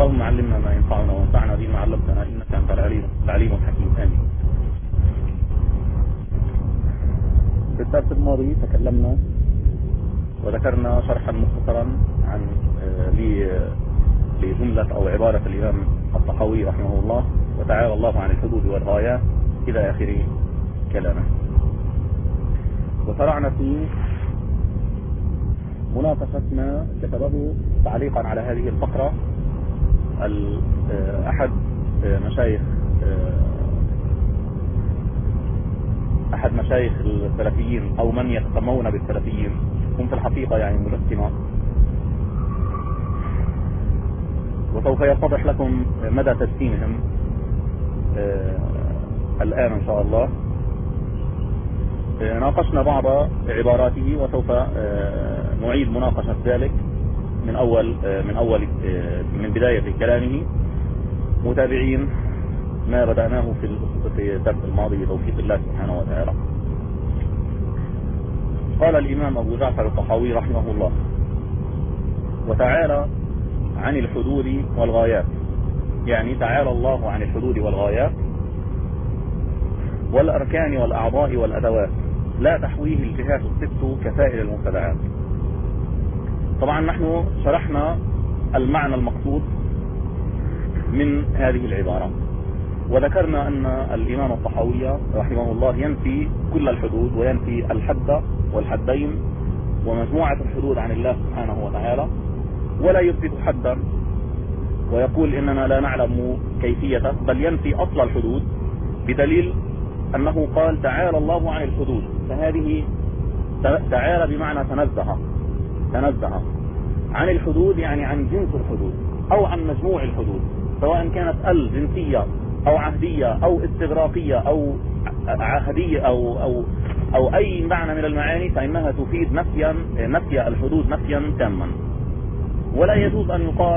اللهم علمنا ما ينفعنا وانفعنا بما علمتنا إنك أنت العليم الحكيم. آمين. في الدرس الماضي تكلمنا وذكرنا شرحا مختصرا عن لجملة أو عبارة الإمام الطحاوي رحمه الله: وتعالى الله عن الحدود والغايات إلى آخر كلامه. وشرعنا في مناقشة ما كتبه تعليقا على هذه الفقرة أحد مشايخ السلفيين أو من يتسمون بالسلفيين، هم في الحقيقة يعني مجسمة، وسوف يتضح لكم مدى تجسيمهم الآن إن شاء الله. ناقشنا بعض عباراته وسوف نعيد مناقشة ذلك من بداية كلامه، متابعين ما بدأناه في الدرس الماضي بتوفيق الله سبحانه وتعالى. قال الإمام أبو جعفر الطحاوي رحمه الله: وتعالى عن الحدود والغايات، يعني تعالى الله عن الحدود والغايات والأركان والأعضاء والأدوات، لا تحويه الجهات الست كسائر المبتدعات. طبعا نحن شرحنا المعنى المقصود من هذه العبارة، وذكرنا أن الإمام الطحاوي رحمه الله ينفي كل الحدود وينفي الحد والحدين ومجموعة الحدود عن الله سبحانه وتعالى، ولا يثبت حدا ويقول إننا لا نعلم كيفيته، بل ينفي أصل الحدود بدليل أنه قال تعالى الله عن الحدود، فهذه تعالى بمعنى تنزه عن الحدود، يعني عن جنس الحدود أو عن مجموع الحدود، سواء كانت الجنسية أو عهدية أو استغراقية أو عهدية أو أي معنى من المعاني، فإنها تفيد نفي الحدود نفيا تاما. ولا يجوز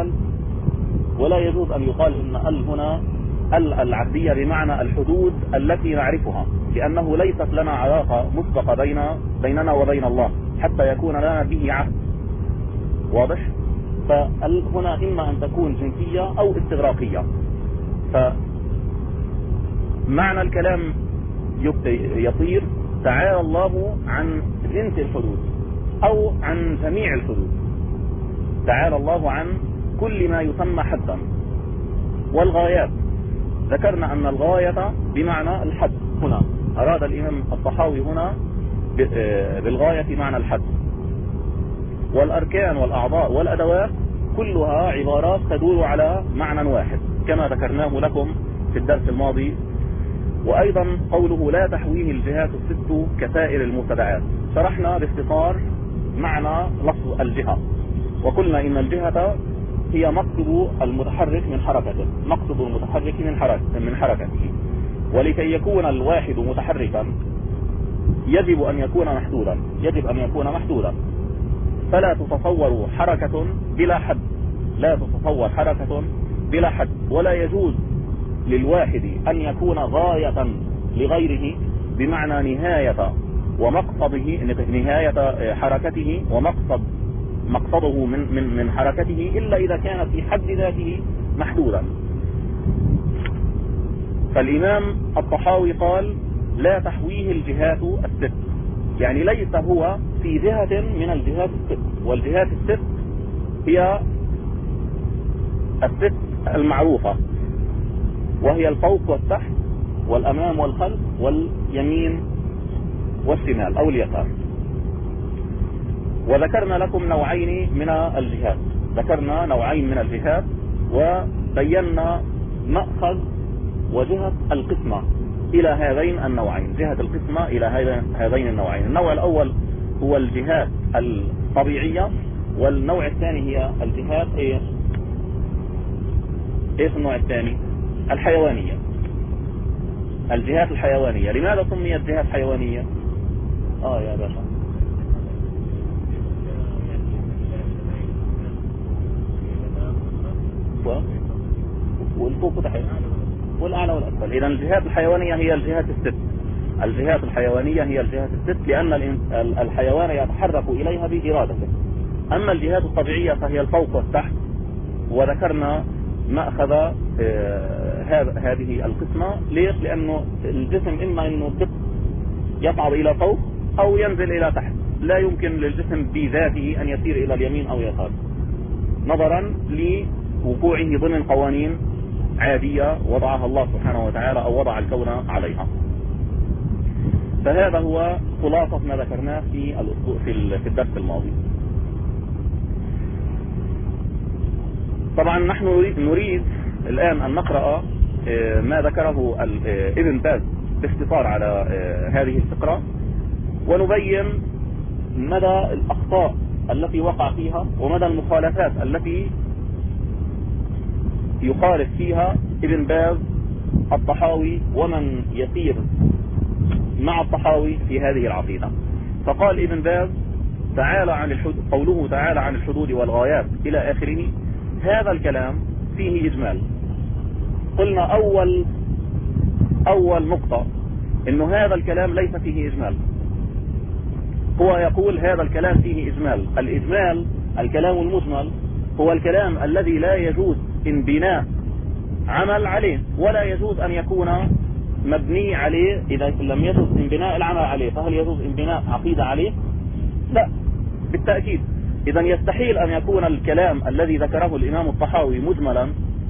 أن يقال إن هنا العهدية بمعنى الحدود التي نعرفها، لأنه ليست لنا علاقة مسبقة بيننا وبين الله حتى يكون لنا به عهد، واضح؟ فهنا إما أن تكون جنسية أو استغراقية. فمعنى الكلام يصير تعالى الله عن جنس الحدود أو عن جميع الحدود، تعالى الله عن كل ما يسمى حدا. والغايات ذكرنا أن الغاية بمعنى الحد، هنا أراد الإمام الطحاوي هنا بالغاية معنى الحد. والأركان والأعضاء والأدوات كلها عبارات تدور على معنى واحد كما ذكرناه لكم في الدرس الماضي. وأيضا قوله لا تحويه الجهات الست كسائر المبتدعات، شرحنا باختصار معنى لفظ الجهة، وقلنا إن الجهة هي مقصد المتحرك من حركته، ولكي يكون الواحد متحركا يجب أن يكون محدودا، فلا تتصور حركة بلا حد، ولا يجوز للواحد أن يكون غاية لغيره، بمعنى نهاية حركته مقصده من حركته، إلا إذا كان في حد ذاته محدودا. فالإمام الطحاوي قال لا تحويه الجهات الست، يعني ليس هو في جهة من الجهات الست، والجهات الست هي الست المعروفة، وهي الفوق والتحت والأمام والخلف واليمين والشمال أو اليسار. وذكرنا لكم نوعين من الجهات، وبينا مأخذ وجهة القسمة إلى هذين النوعين. النوع الأول هو الجهات الطبيعية، والنوع الثاني هي الجهات ايش النوع الثاني؟ الحيوانية. الجهات الحيوانية. لماذا سميت جهات حيوانية؟ يا باشا والفوق تحت والأعلى والأسفل. إذا الجهات الحيوانية هي الجهات الست، لأن الحيوان يتحرك إليها بإرادته. أما الجهات الطبيعية فهي الفوق والتحت، وذكرنا مأخذ هذه القسمة. ليش؟ لأنه الجسم إما أنه يصعد إلى فوق أو ينزل إلى تحت، لا يمكن للجسم بذاته أن يسير إلى اليمين أو يسار، نظرا لوقوعه ضمن قوانين عادية وضعها الله سبحانه وتعالى أو وضع الكون عليها. فهذا هو خلاصة ما ذكرناه في الدرس الماضي. طبعا نحن نريد الآن أن نقرأ ما ذكره ابن باز باختصار على هذه الفقرة، ونبين مدى الأخطاء التي وقع فيها ومدى المخالفات التي يخالف فيها ابن باز الطحاوي ومن يسير مع الطحاوي في هذه العقيدة. فقال ابن باز قوله تعالى عن الحدود والغايات إلى آخره، هذا الكلام فيه إجمال. قلنا أول نقطة إنه هذا الكلام ليس فيه إجمال. هو يقول هذا الكلام فيه إجمال. الإجمال، الكلام المجمل، هو الكلام الذي لا يجوز انبناء عمل عليه، ولا يجوز أن يكون مبني عليه. إذا لم يجوز انبناء العمل عليه، فهل يجوز انبناء عقيدة عليه؟ لا، بالتأكيد. إذا يستحيل أن يكون الكلام الذي ذكره الإمام الطحاوي مجملا،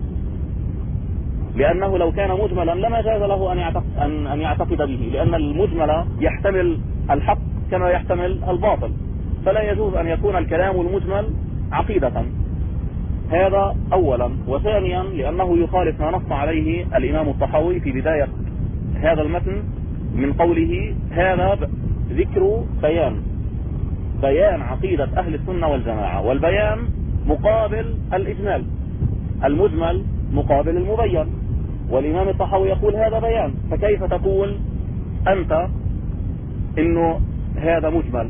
لأنه لو كان مجملا لما جاز له أن يعتقد به، لأن المجمل يحتمل الحق كما يحتمل الباطل، فلا يجوز أن يكون الكلام المجمل عقيدة. هذا أولا. وثانيا لأنه يخالف ما نص عليه الإمام الطحاوي في بداية هذا المتن من قوله هذا ذكر بيان عقيدة أهل السنة والجماعة، والبيان مقابل الإجمال، المجمل مقابل المبين، والإمام الطحاوي يقول هذا بيان، فكيف تقول أنت إنه هذا مجمل؟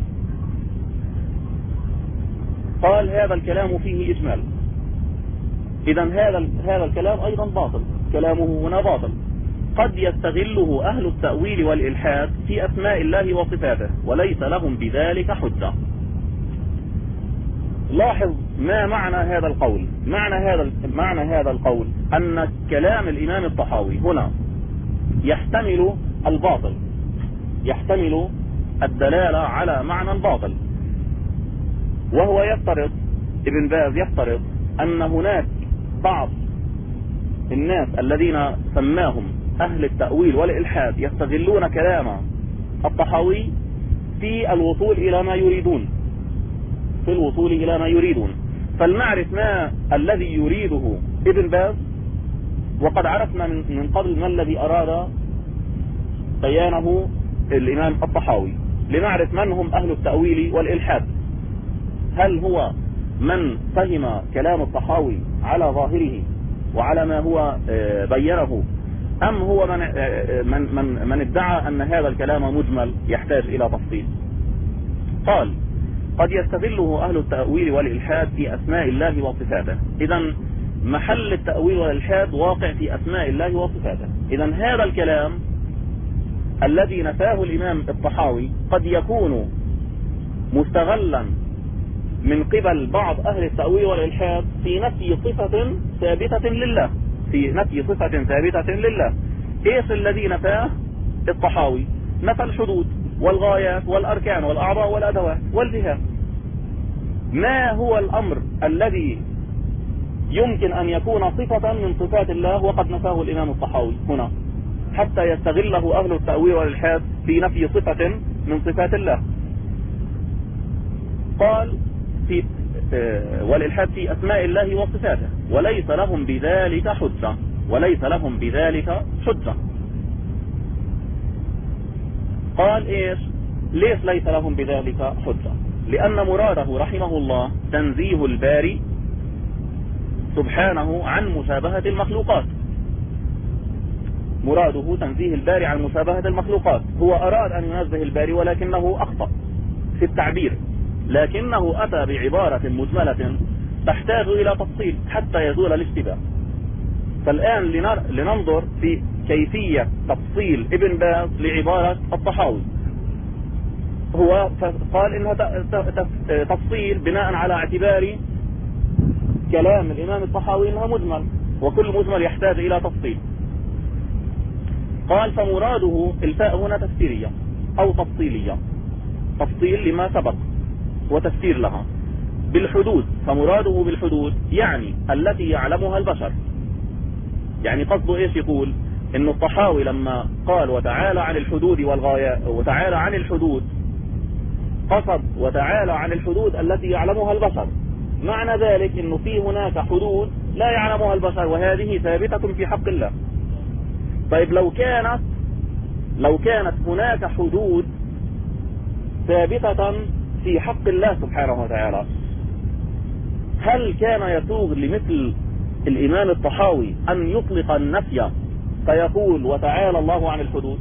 قال هذا الكلام فيه إجمال. إذا هذا الكلام أيضا باطل، كلامه هنا باطل. قد يستغله أهل التأويل والإلحاد في أسماء الله وصفاته وليس لهم بذلك حجة. لاحظ ما معنى هذا القول. معنى هذا القول أن كلام الإمام الطحاوي هنا يحتمل الباطل، يحتمل الدلالة على معنى الباطل. وهو يفترض، ابن باز يفترض أن هناك بعض الناس الذين سماهم أهل التأويل والإلحاد يستغلون كلام الطحاوي في الوصول إلى ما يريدون، فلنعرف ما الذي يريده ابن باز. وقد عرفنا من قبل ما الذي أراد بيانه الإمام الطحاوي، لنعرف من هم أهل التأويل والإلحاد. هل هو من فهم كلام الطحاوي على ظاهره وعلى ما هو بينه، أم هو من ادعى أن هذا الكلام مجمل يحتاج إلى تفصيل؟ قال قد يستغله أهل التأويل والإلحاد في أسماء الله وصفاته. إذا محل التأويل والإلحاد واقع في أسماء الله وصفاته. إذا هذا الكلام الذي نفاه الإمام الطحاوي قد يكون مستغلا من قبل بعض أهل التأويل والإلحاد في نفي صفة ثابتة لله، إيش الذي نفاه الطحاوي؟ نفى الحدود والغايات والأركان والأعضاء والأدوات والجهات. ما هو الأمر الذي يمكن أن يكون صفة من صفات الله وقد نفاه الإمام الطحاوي هنا حتى يستغله أهل التأويل والإلحاد في نفي صفة من صفات الله؟ قال والإلحاد في أسماء الله وصفاته وليس لهم بذلك حجة. قال إيش؟ ليش ليس لهم بذلك حجة؟ لأن مراده رحمه الله تنزيه الباري سبحانه عن مشابهة المخلوقات. مراده تنزيه الباري عن مشابهة المخلوقات. هو أراد أن ينزه الباري ولكنه أخطأ في التعبير، لكنه أتى بعبارة مجملة تحتاج إلى تفصيل حتى يزول الاشتباه. فالآن لننظر في كيفية تفصيل ابن باز لعبارة الطحاوي. هو قال إنه تفصيل بناء على اعتبار كلام الإمام الطحاوي إنه مجمل، وكل مجمل يحتاج إلى تفصيل. قال فمراده الفاء هنا تفسيرية أو تفصيلية، تفصيل لما سبق وتفسير لها. بالحدود، فمراده بالحدود يعني التي يعلمها البشر. يعني قصده ايش؟ يقول ان الطحاوي لما قال وتعالى عن الحدود والغايات، وتعالى عن الحدود، قصد وتعالى عن الحدود التي يعلمها البشر. معنى ذلك انه في هناك حدود لا يعلمها البشر، وهذه ثابتة في حق الله. طيب لو كانت هناك حدود ثابتة في حق الله سبحانه وتعالى، هل كان يسوغ لمثل الإمام الطحاوي أن يطلق النفي فيقول وتعالى الله عن الحدود؟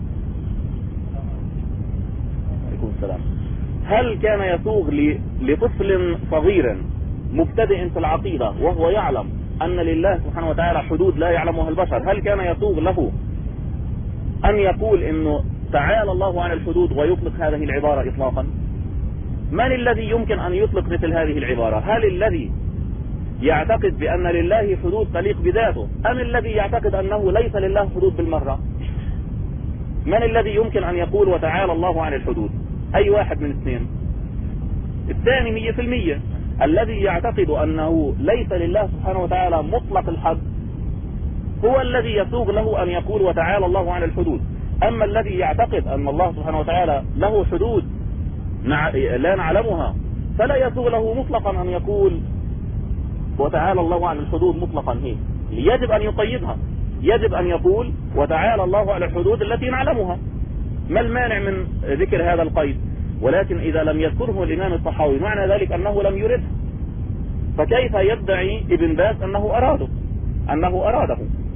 عليكم السلام. هل كان يسوغ لطفل صغير مبتدئ في العقيدة وهو يعلم أن لله سبحانه وتعالى حدود لا يعلمها البشر، هل كان يسوغ له أن يقول إنه تعالى الله عن الحدود ويطلق هذه العبارة إطلاقا؟ من الذي يمكن أن يطلق مثل هذه العبارة؟ هل الذي يعتقد بأن لله حدود تليق بذاته، أم الذي يعتقد أنه ليس لله حدود بالمرة؟ من الذي يمكن أن يقول وتعالى الله عن الحدود؟ أي واحد من اثنين. الثاني 100%. الذي يعتقد أنه ليس لله سبحانه وتعالى مطلق الحد هو الذي يسوغ له أن يقول وتعالى الله عن الحدود. أما الذي يعتقد أن الله سبحانه وتعالى له حدود لا نعلمها فلا يسوغ له مطلقا أن يقول وتعالى الله عن الحدود مطلقا. هي يجب أن يقيدها، يجب أن يقول وتعالى الله عن الحدود التي نعلمها. ما المانع من ذكر هذا القيد؟ ولكن إذا لم يذكره الإمام الطحاوي معنى ذلك أنه لم يرده، فكيف يدعي ابن باز أنه أراده؟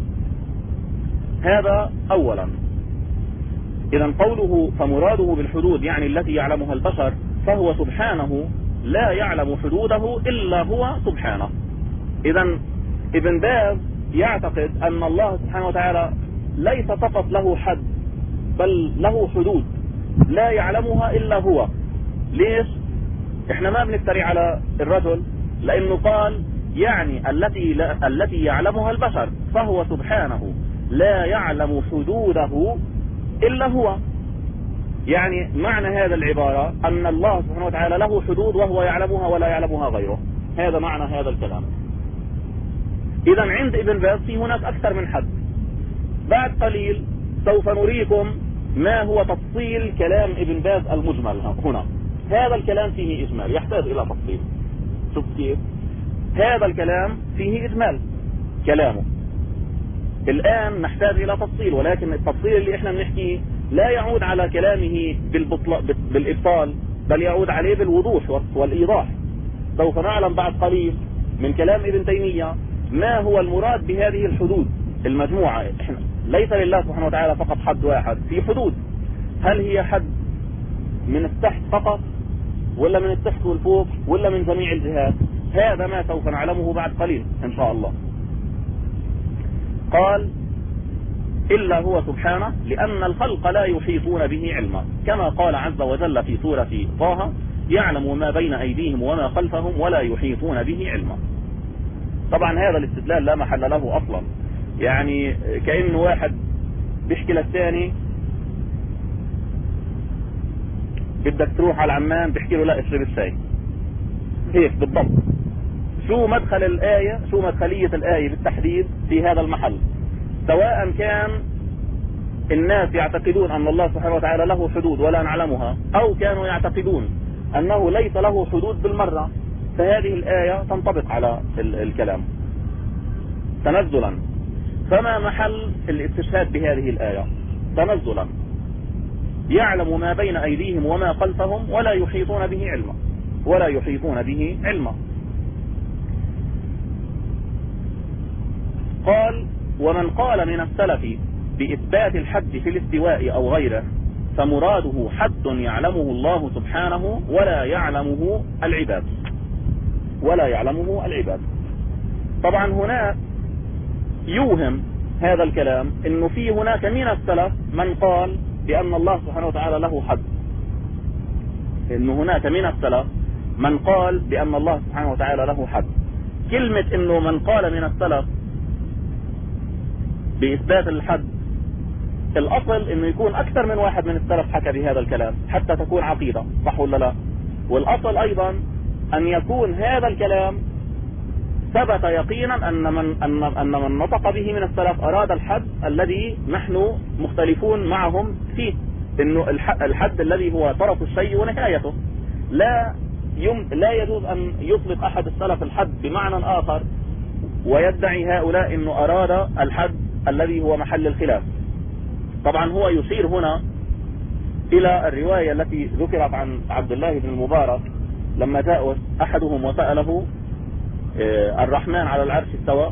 هذا أولا. إذا قوله فمراده بالحدود يعني التي يعلمها البشر، فهو سبحانه لا يعلم حدوده إلا هو سبحانه. إذا ابن باز يعتقد أن الله سبحانه وتعالى ليس فقط له حد، بل له حدود لا يعلمها إلا هو. ليش؟ احنا ما بنفتري على الرجل، لأنه قال يعني التي يعلمها البشر، فهو سبحانه لا يعلم حدوده إلا هو. يعني معنى هذا العبارة أن الله سبحانه وتعالى له حدود وهو يعلمها ولا يعلمها غيره. هذا معنى هذا الكلام. إذا عند ابن باز في هناك أكثر من حد. بعد قليل سوف نريكم ما هو تفصيل كلام ابن باز المجمل هنا. هذا الكلام فيه إجمال يحتاج إلى تفصيل. شوف كيف هذا الكلام فيه إجمال كلامه، الآن نحتاج إلى تفصيل، ولكن التفصيل اللي احنا بنحكيه لا يعود على كلامه بالإبطال، بل يعود عليه بالوضوح والإيضاح. سوف نعلم بعد قليل من كلام ابن تيمية ما هو المراد بهذه الحدود المجموعة. احنا ليس لله سبحانه وتعالى فقط حد واحد، في حدود. هل هي حد من التحت فقط، ولا من التحت والفوق، ولا من جميع الجهات؟ هذا ما سوف نعلمه بعد قليل إن شاء الله. قال إلا هو سبحانه لأن الخلق لا يحيطون به علما، كما قال عز وجل في سورة طه يعلم ما بين أيديهم وما خلفهم ولا يحيطون به علما. طبعا هذا الاستدلال لا محل له أصلا، يعني كأنه واحد بيحكي للثاني بدك تروح على العمان، بيحكي له لا اشرب الشاي. هيك بالضبط. شو مدخل الآية، شو مدخلية الآية بالتحديد في هذا المحل؟ سواء كان الناس يعتقدون أن الله سبحانه وتعالى له حدود ولا نعلمها، أو كانوا يعتقدون أنه ليس له حدود بالمرة، فهذه الآية تنطبق على الكلام تنزلا. فما محل الاستشهاد بهذه الآية؟ تنزلا. يعلم ما بين أيديهم وما خلفهم ولا يحيطون به علما، ولا يحيطون به علما. قال ومن قال من السلف بإثبات الحد في الاستواء أو غيره فمراده حد يعلمه الله سبحانه ولا يعلمه العباد، ولا يعلمه العباد. طبعا هنا يوهم هذا الكلام انه في هناك من السلف من قال بأن الله سبحانه وتعالى له حد، انه هناك من السلف من قال بأن الله سبحانه وتعالى له حد. كلمة انه من قال من السلف بإثبات الحد، الأصل إنه يكون أكثر من واحد من السلف حكى بهذا الكلام حتى تكون عقيدة، صح ولا لا؟ والأصل أيضا أن يكون هذا الكلام ثبت يقينا أن من نطق به من السلف أراد الحد الذي نحن مختلفون معهم فيه، إنه الحد الذي هو طرف الشيء ونهايته. لا يجوز أن يطلق أحد السلف الحد بمعنى آخر ويدعي هؤلاء أنه أراد الحد الذي هو محل الخلاف. طبعا هو يشير هنا إلى الرواية التي ذكرت عن عبد الله بن المبارك لما جاء أحدهم وسأله الرحمن على العرش استوى،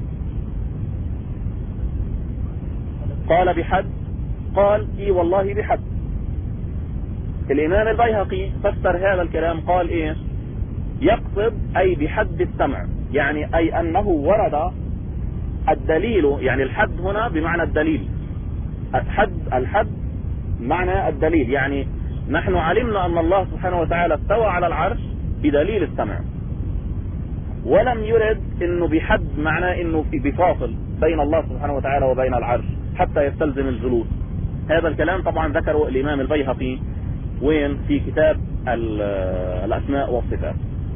قال بحد، قال إي والله بحد. الإمام البيهقي فسر هذا الكلام قال إيه؟ يقصد أي بحد السمع، يعني أي أنه ورد الدليل، يعني الحد هنا بمعنى الدليل، الحد معنى الدليل، يعني نحن علمنا أن الله سبحانه وتعالى استوى على العرش بدليل السمع، ولم يرد انه بحد معناه انه بفاصل بين الله سبحانه وتعالى وبين العرش حتى يستلزم الجلوس. هذا الكلام طبعا ذكره الامام البيهقي وين؟ في كتاب الاسماء والصفات.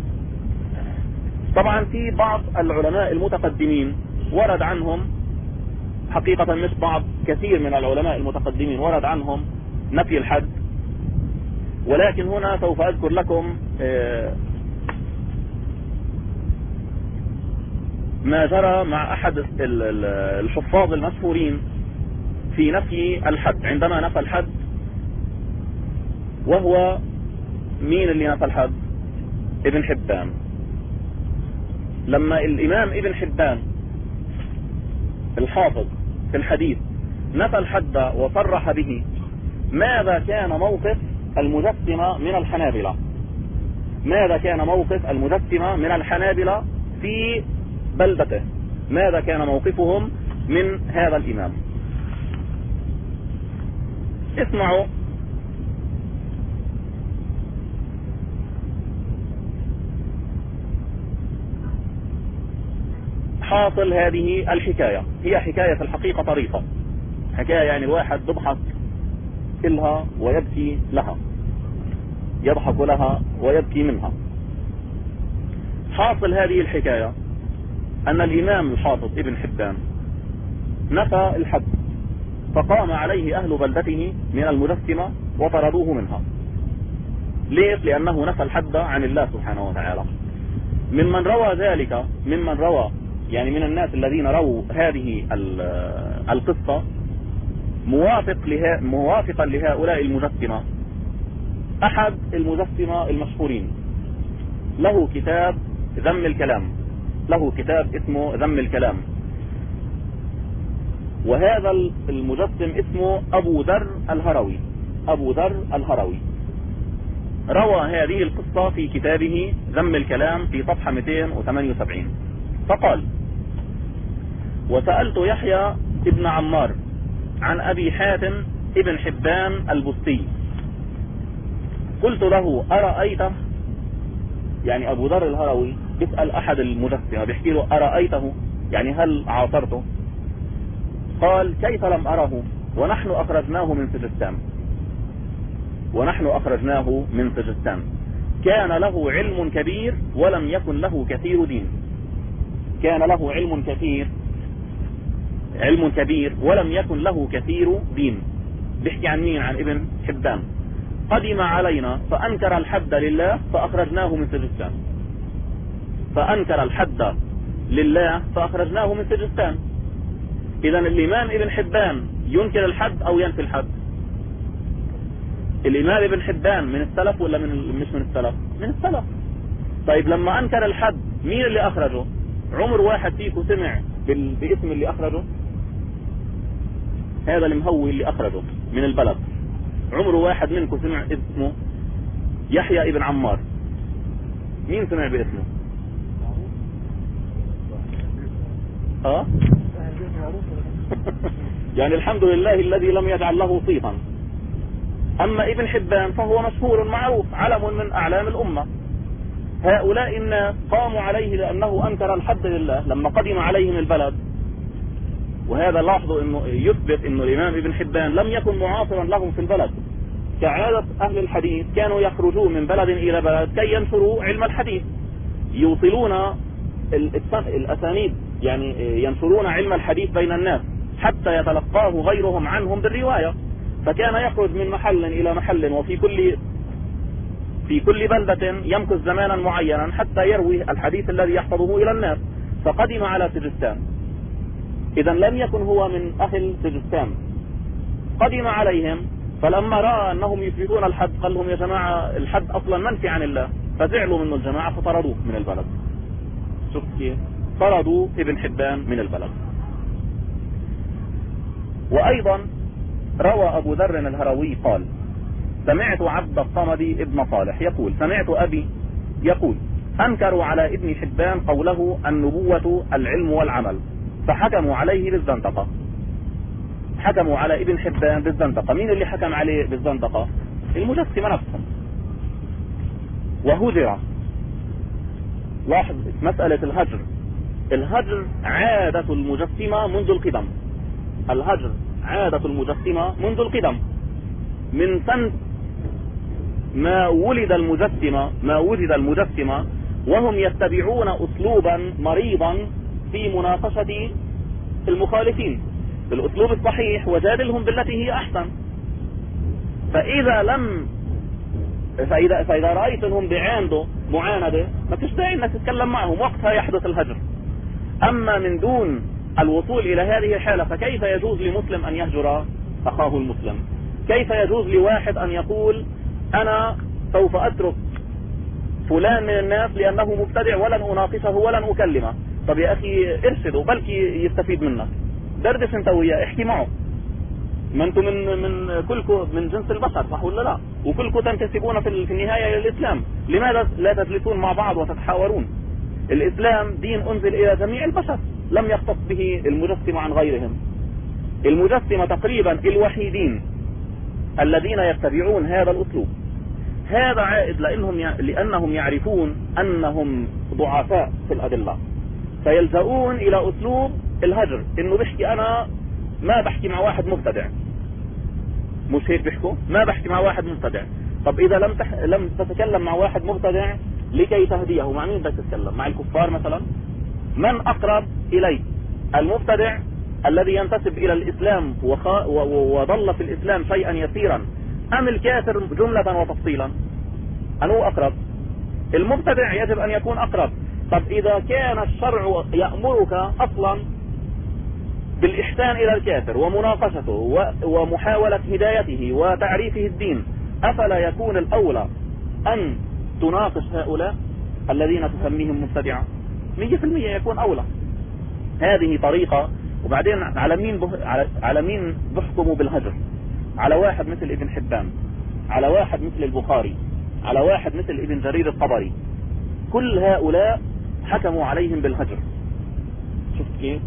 طبعا في بعض العلماء المتقدمين ورد عنهم، حقيقة مش بعض، كثير من العلماء المتقدمين ورد عنهم نفي الحد، ولكن هنا سوف اذكر لكم ما جرى مع أحد الحفاظ المشهورين في نفي الحد، عندما نفى الحد. وهو مين اللي نفى الحد؟ ابن حبان. لما الإمام ابن حبان الحافظ في الحديث نفى الحد وصرح به، ماذا كان موقف المجسمة من الحنابلة؟ ماذا كان موقف المجسمة من الحنابلة في بلدته؟ ماذا كان موقفهم من هذا الإمام؟ اسمعوا. حاصل هذه الحكاية هي حكاية في الحقيقة طريقة، حكاية يعني الواحد يضحك لها ويبكي لها، يضحك لها ويبكي منها. حاصل هذه الحكاية أن الإمام الحافظ ابن حبان نفى الحد، فقام عليه أهل بلدته من المجسمة وطردوه منها. ليش؟ لأنه نفى الحد عن الله سبحانه وتعالى. ممن روى ذلك، ممن روى يعني من الناس الذين رووا هذه القصة موافقا لهؤلاء المجسمة، أحد المجسمة المشهورين له كتاب ذم الكلام، له كتاب اسمه ذم الكلام، وهذا المجسم اسمه أبو ذر الهروي. أبو ذر الهروي روى هذه القصة في كتابه ذم الكلام في صفحة 278، فقال: وسألت يحيى ابن عمار عن أبي حاتم ابن حبان البستي، قلت له: أرأيته؟ يعني أبو ذر الهروي بيسأل أحد المجسمة بيحكي له: أرأيته؟ يعني هل عاصرته؟ قال: كيف لم أره ونحن أخرجناه من سجستان، ونحن أخرجناه من سجستان. كان له علم كبير ولم يكن له كثير دين. كان له علم كبير ولم يكن له كثير دين. بيحكي عن مين؟ عن ابن حبان. قدم علينا فأنكر الحد لله فأخرجناه من سجستان. فأنكر الحد لله فأخرجناه من سجستان. إذن الإمام ابن حبان ينكر الحد أو ينفي الحد؟ الإمام ابن حبان من السلف ولا مش من السلف؟ من السلف. طيب لما أنكر الحد مين اللي أخرجه؟ عمر واحد فيكم سمع باسم اللي أخرجه؟ هذا المهوي اللي أخرجه من البلد، عمر واحد منكم سمع اسمه؟ يحيى ابن عمار، مين سمع باسمه؟ يعني الحمد لله الذي لم يجعل له صيتا. أما ابن حبان فهو مشهور معروف، علم من أعلام الأمة. هؤلاء الناس قاموا عليه لأنه أنكر الحد لله لما قدم عليهم البلد، وهذا لاحظوا انه يثبت انه الامام ابن حبان لم يكن معاصرا لهم في البلد. كعادة اهل الحديث كانوا يخرجون من بلد الى بلد كي ينشروا علم الحديث، يوصلون الاسانيد، يعني ينشرون علم الحديث بين الناس حتى يتلقاه غيرهم عنهم بالرواية. فكان يخرج من محل الى محل، وفي كل بلدة يمكث زمانا معينا حتى يروي الحديث الذي يحفظه الى الناس. فقدم على سجستان، اذا لم يكن هو من اهل سجستان، قدم عليهم، فلما رأى انهم يثبتون الحد قال لهم يا جماعة الحد اصلا منفي عن الله، فزعلوا منه الجماعة فطردوه من البلد. شوف كيف طردوا ابن حبان من البلد. وايضا روى ابو ذر الهروي قال سمعت عبد الصمد ابن صالح يقول سمعت ابي يقول انكروا على ابن حبان قوله النبوة العلم والعمل، فحكموا عليه بالزندقة. حكموا على ابن حبان بالزندقة. مين اللي حكم عليه بالزندقة؟ المجسمة نفسهم. وهجر. لاحظ مسألة الهجر. الهجر عادة المجسمة منذ القدم. الهجر عادة المجسمة منذ القدم، من سنة ما وجد المجسمة وهم يتبعون أسلوبا مريضا في مناقشة المخالفين بالأسلوب الصحيح، وجادلهم بالتي هي أحسن. فإذا رأيت أنهم بعنده معاندة ما فيش داعي أنك تتكلم معهم، وقتها يحدث الهجر. أما من دون الوصول إلى هذه الحالة فكيف يجوز لمسلم أن يهجر أخاه المسلم؟ كيف يجوز لواحد أن يقول أنا سوف أترك فلان من الناس لأنه مبتدع ولن أناقشه ولن أكلمه؟ طب يا أخي ارشده، بلكي يستفيد منك، دردش انت وياه، احكي معه. ما انتم من كلكم من جنس البشر، صح ولا لا؟ وكلكم تنتسبون في النهاية إلى الإسلام. لماذا لا تجلسون مع بعض وتتحاورون؟ الإسلام دين أنزل إلى جميع البشر، لم يختص به المجسمة عن غيرهم. المجسمة تقريبا الوحيدين الذين يتبعون هذا الأسلوب. هذا عائد لأنهم يعرفون أنهم ضعفاء في الأدلة، فيلجؤون إلى أسلوب الهجر، إنه بحكي أنا ما بحكي مع واحد مبتدع. مش هيك بيحكوا؟ ما بحكي مع واحد مبتدع. طب إذا لم تتكلم مع واحد مبتدع لكي تهديه، مع مين بدك تتكلم؟ مع الكفار مثلا؟ من أقرب إليك، المبتدع الذي ينتسب إلى الإسلام وظل في الإسلام شيئا يسيرا، أم الكافر جملة وتفصيلا؟ أنه أقرب؟ المبتدع يجب أن يكون أقرب. طب إذا كان الشرع يأمرك أصلا بالإحسان إلى الكافر ومناقشته ومحاولة هدايته وتعريفه الدين، أفلا يكون الأولى أن تناقش هؤلاء الذين تسميهم مبتدعة؟ 100% يكون أولى. هذه طريقة. وبعدين على مين بحكموا بالهجر؟ على واحد مثل ابن حبان، على واحد مثل البخاري، على واحد مثل ابن جرير الطبري. كل هؤلاء حكموا عليهم بالهجر. شفت كيف؟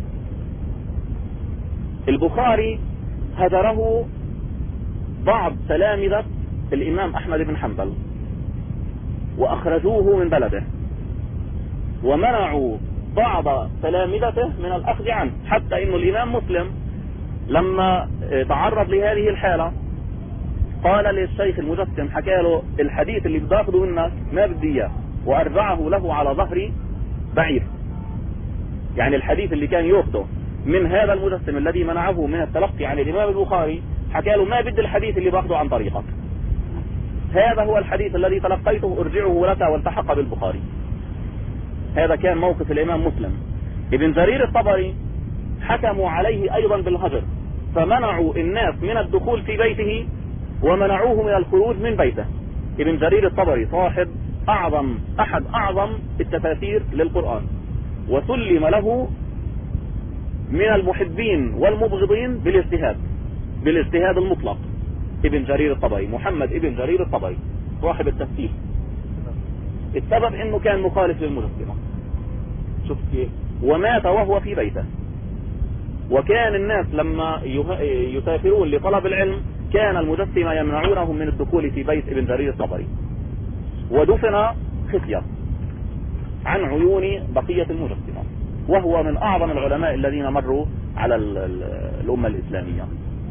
البخاري هجره بعض تلامذة الإمام أحمد بن حنبل وأخرجوه من بلده، ومنعوا بعض تلامذته من الأخذ عنه، حتى إنه الإمام مسلم لما تعرض لهذه الحالة قال للشيخ المجسم، حكى له الحديث اللي بتاخذه منك ما بدي اياه، وأرجعه له على ظهر بعير. يعني الحديث اللي كان ياخذه من هذا المجسم الذي منعه من التلقي عن الإمام البخاري، حكى له ما بدي الحديث اللي باخذه عن طريقك، هذا هو الحديث الذي تلقيته ارجعه لك، والتحق بالبخاري. هذا كان موقف الإمام مسلم. ابن جرير الطبري حكموا عليه أيضا بالهجر، فمنعوا الناس من الدخول في بيته ومنعوه من الخروج من بيته. ابن جرير الطبري صاحب أحد أعظم التفاسير للقرآن، وسلم له من المحبين والمبغضين بالاجتهاد المطلق. ابن جرير الطبري، محمد ابن جرير الطبري صاحب التفسير، السبب انه كان مخالف للمجسمة. شوف كيف؟ ومات وهو في بيته. وكان الناس لما يسافرون لطلب العلم كان المجسمة يمنعونهم من الدخول في بيت ابن جرير الطبري، ودفن خفية عن عيون بقية المجسمة. وهو من أعظم العلماء الذين مروا على الأمة الإسلامية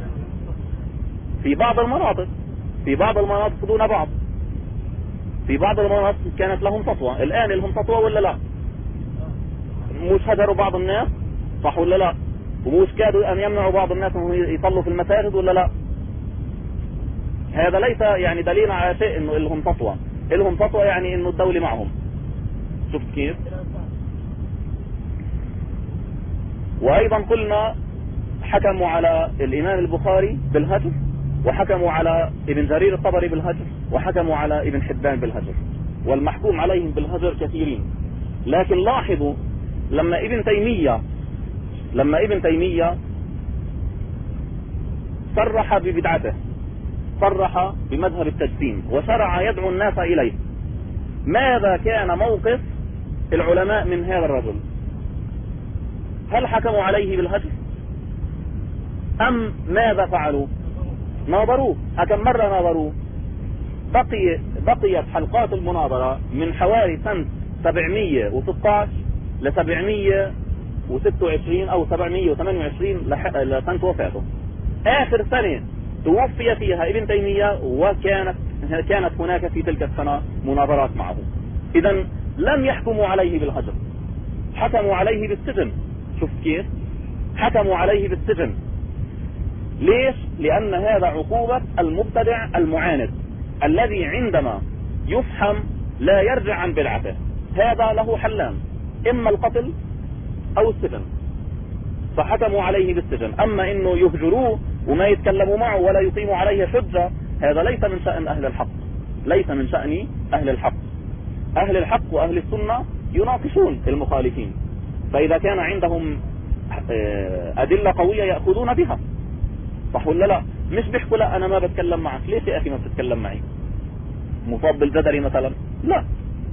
في بعض المناطق. في بعض المناطق دون بعض. في بعض المناطق كانت لهم سطوة. الآن لهم سطوة ولا لا؟ مش هجروا بعض الناس صح ولا لا؟ ومش كادوا أن يمنعوا بعض الناس أن يصلوا في المساجد ولا لا؟ هذا ليس يعني دليل على شيء إنه لهم سطوة. لهم سطوة يعني إنه الدولة معهم. شفت كيف؟ وأيضا قلنا حكموا على الإمام البخاري بالهجر، وحكموا على ابن جرير الطبري بالهجر، وحكموا على ابن حبان بالهجر، والمحكوم عليهم بالهجر كثيرين. لكن لاحظوا لما ابن تيمية صرح ببدعته، صرح بمذهب التجسيم، وشرع يدعو الناس إليه، ماذا كان موقف العلماء من هذا الرجل؟ هل حكموا عليه بالهجر أم ماذا فعلوا؟ ناظروه. أكم مرة ناظروه؟ بقيت حلقات المناظرة من حوالي سنة 716 ل 726 أو 728 لسنة وفاته. آخر سنة توفي فيها ابن تيمية كانت هناك في تلك السنة مناظرات معه. إذن لم يحكموا عليه بالهجر، حكموا عليه بالسجن. شفت كيف؟ حكموا عليه بالسجن. ليش؟ لأن هذا عقوبة المبتدع المعاند الذي عندما يفهم لا يرجع عن بدعته. هذا له حلان، إما القتل أو السجن، فحكموا عليه بالسجن. أما إنه يهجروه وما يتكلموا معه ولا يقيموا عليه حجة، هذا ليس من شأن أهل الحق، ليس من شأن أهل الحق. أهل الحق وأهل السنة يناقشون المخالفين، فإذا كان عندهم أدلة قوية يأخذون بها، صح ولا لا؟ مش بيحكوا لا أنا ما بتكلم معك. ليش يا أخي ما بتتكلم معي؟ مصاب بالجدري مثلا؟ لا،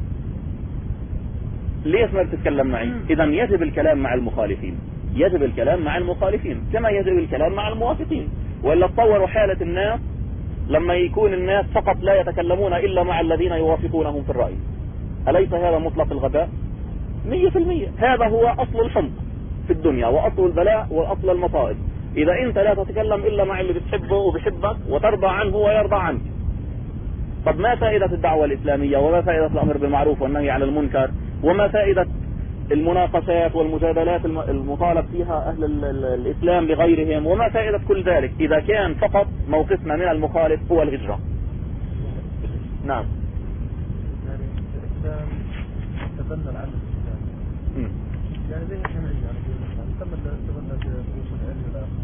ليش ما بتتكلم معي؟ إذن يجب الكلام مع المخالفين، يجب الكلام مع المخالفين كما يجب الكلام مع الموافقين. وإلا تصوروا حالة الناس لما يكون الناس فقط لا يتكلمون إلا مع الذين يوافقونهم في الرأي. أليس هذا مطلق الغباء؟ 100%. هذا هو أصل الحمق في الدنيا وأصل البلاء وأصل المصائب. إذا أنت لا تتكلم إلا مع اللي بتحبه وبحبك وترضى عنه ويرضى عنك. طب ما فائدة الدعوة الإسلامية؟ وما فائدة الأمر بالمعروف والنهي عن المنكر؟ وما فائدة المناقشات والمجادلات المطالب فيها أهل الإسلام لغيرهم؟ وما فائدة كل ذلك إذا كان فقط موقفنا من المخالف هو الهجرة؟ نعم. يعني الإسلام تبنى العمل الإسلامي، يعني زي الجمعية، يعني تبنى دروس العلم والآخر.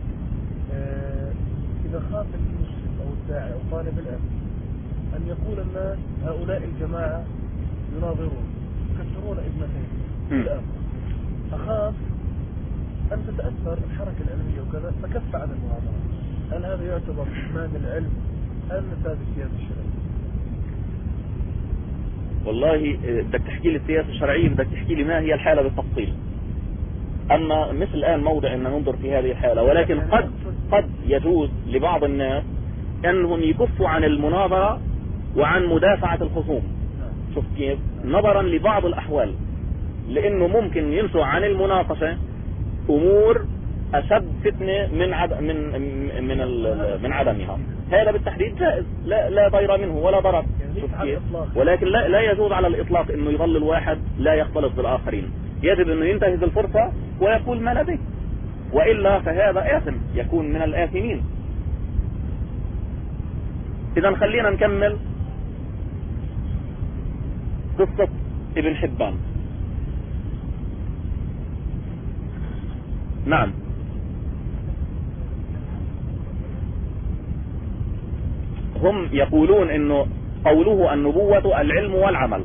إذا خاف المسلم أو الداعي أو طالب العلم أن يقول الناس هؤلاء الجماعة يناظرون يكسرون ابنتين الآخر، أخاف أن تتأثر الحركة العلمية وكذا فكف عن المناظرة. هل هذا يعتبر إهمال العلم أم نفاذ السياسة الشرعية؟ والله بدك تحكي لي السياسة الشرعية، بدك تحكي لي ما هي الحالة بالتفصيل. أما مثل الآن موضع أن ننظر في هذه الحالة، ولكن قد يجوز لبعض الناس أنهم يكفوا عن المناظرة وعن مدافعة الخصوم. شوف كيف؟ نظرا لبعض الأحوال، لأنه ممكن ينشأ عن المناقشة أمور أشد فتنة من عدمها. هذا بالتحديد جائز، لا ضير منه ولا ضرر. ولكن لا يجوز على الإطلاق إنه يظل الواحد لا يختلط بالآخرين. يجب إنه ينتهز الفرصة ويقول ما لديه، وإلا فهذا آثم، يكون من الآثمين. إذا خلينا نكمل قصة ابن حبان. نعم. هم يقولون انه قوله النبوة العلم والعمل.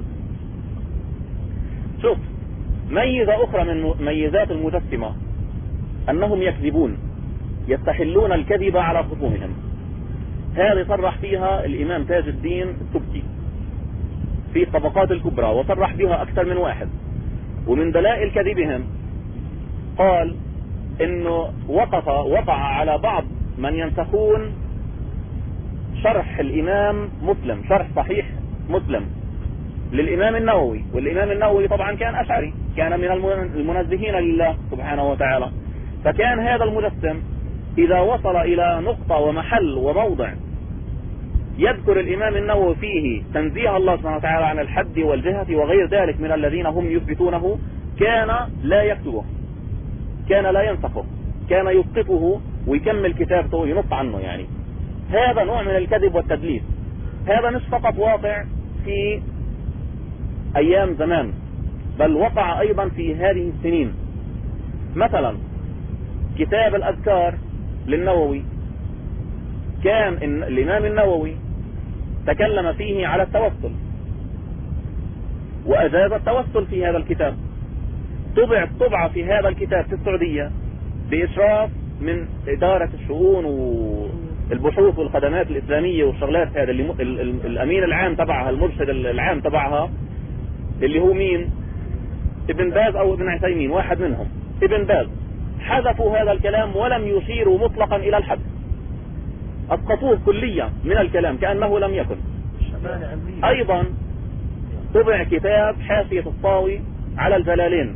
شوف، ميزة اخرى من ميزات المجسمة انهم يكذبون، يستحلون الكذب على خصومهم. هذه صرح فيها الامام تاج الدين السبكي في الطبقات الكبرى، وصرح بها اكثر من واحد. ومن دلائل كذبهم قال انه وقع على بعض من ينسخون شرح الامام مسلم، شرح صحيح مسلم، للإمام النووي، والإمام النووي طبعا كان أشعري، كان من المنزهين لله سبحانه وتعالى. فكان هذا المجسم إذا وصل إلى نقطة ومحل وموضع يذكر الإمام النووي فيه تنزيه الله سبحانه وتعالى عن الحد والجهة وغير ذلك من الذين هم يثبتونه، كان لا يكتبه، كان لا ينسخه، كان يسقطه ويكمل كتابته ينص عنه. يعني هذا نوع من الكذب والتدليس. هذا مش فقط واقع في أيام زمان، بل وقع أيضا في هذه السنين. مثلا كتاب الأذكار للنووي، كان الإمام النووي تكلم فيه على التوسل وأجاز التوسل في هذا الكتاب. طبع في هذا الكتاب في السعودية بإشراف من إدارة الشؤون والبحوث والخدمات الإسلامية والشغلات، هذا اللي الأمين العام تبعها، المرشد العام تبعها اللي هو مين؟ ابن باز أو ابن عثيمين، واحد منهم ابن باز. حذفوا هذا الكلام ولم يشيروا مطلقا إلى الحد، أسقطوه كليا من الكلام كأنه لم يكن. أيضا طبع كتاب حاشية الطاوي على الجلالين،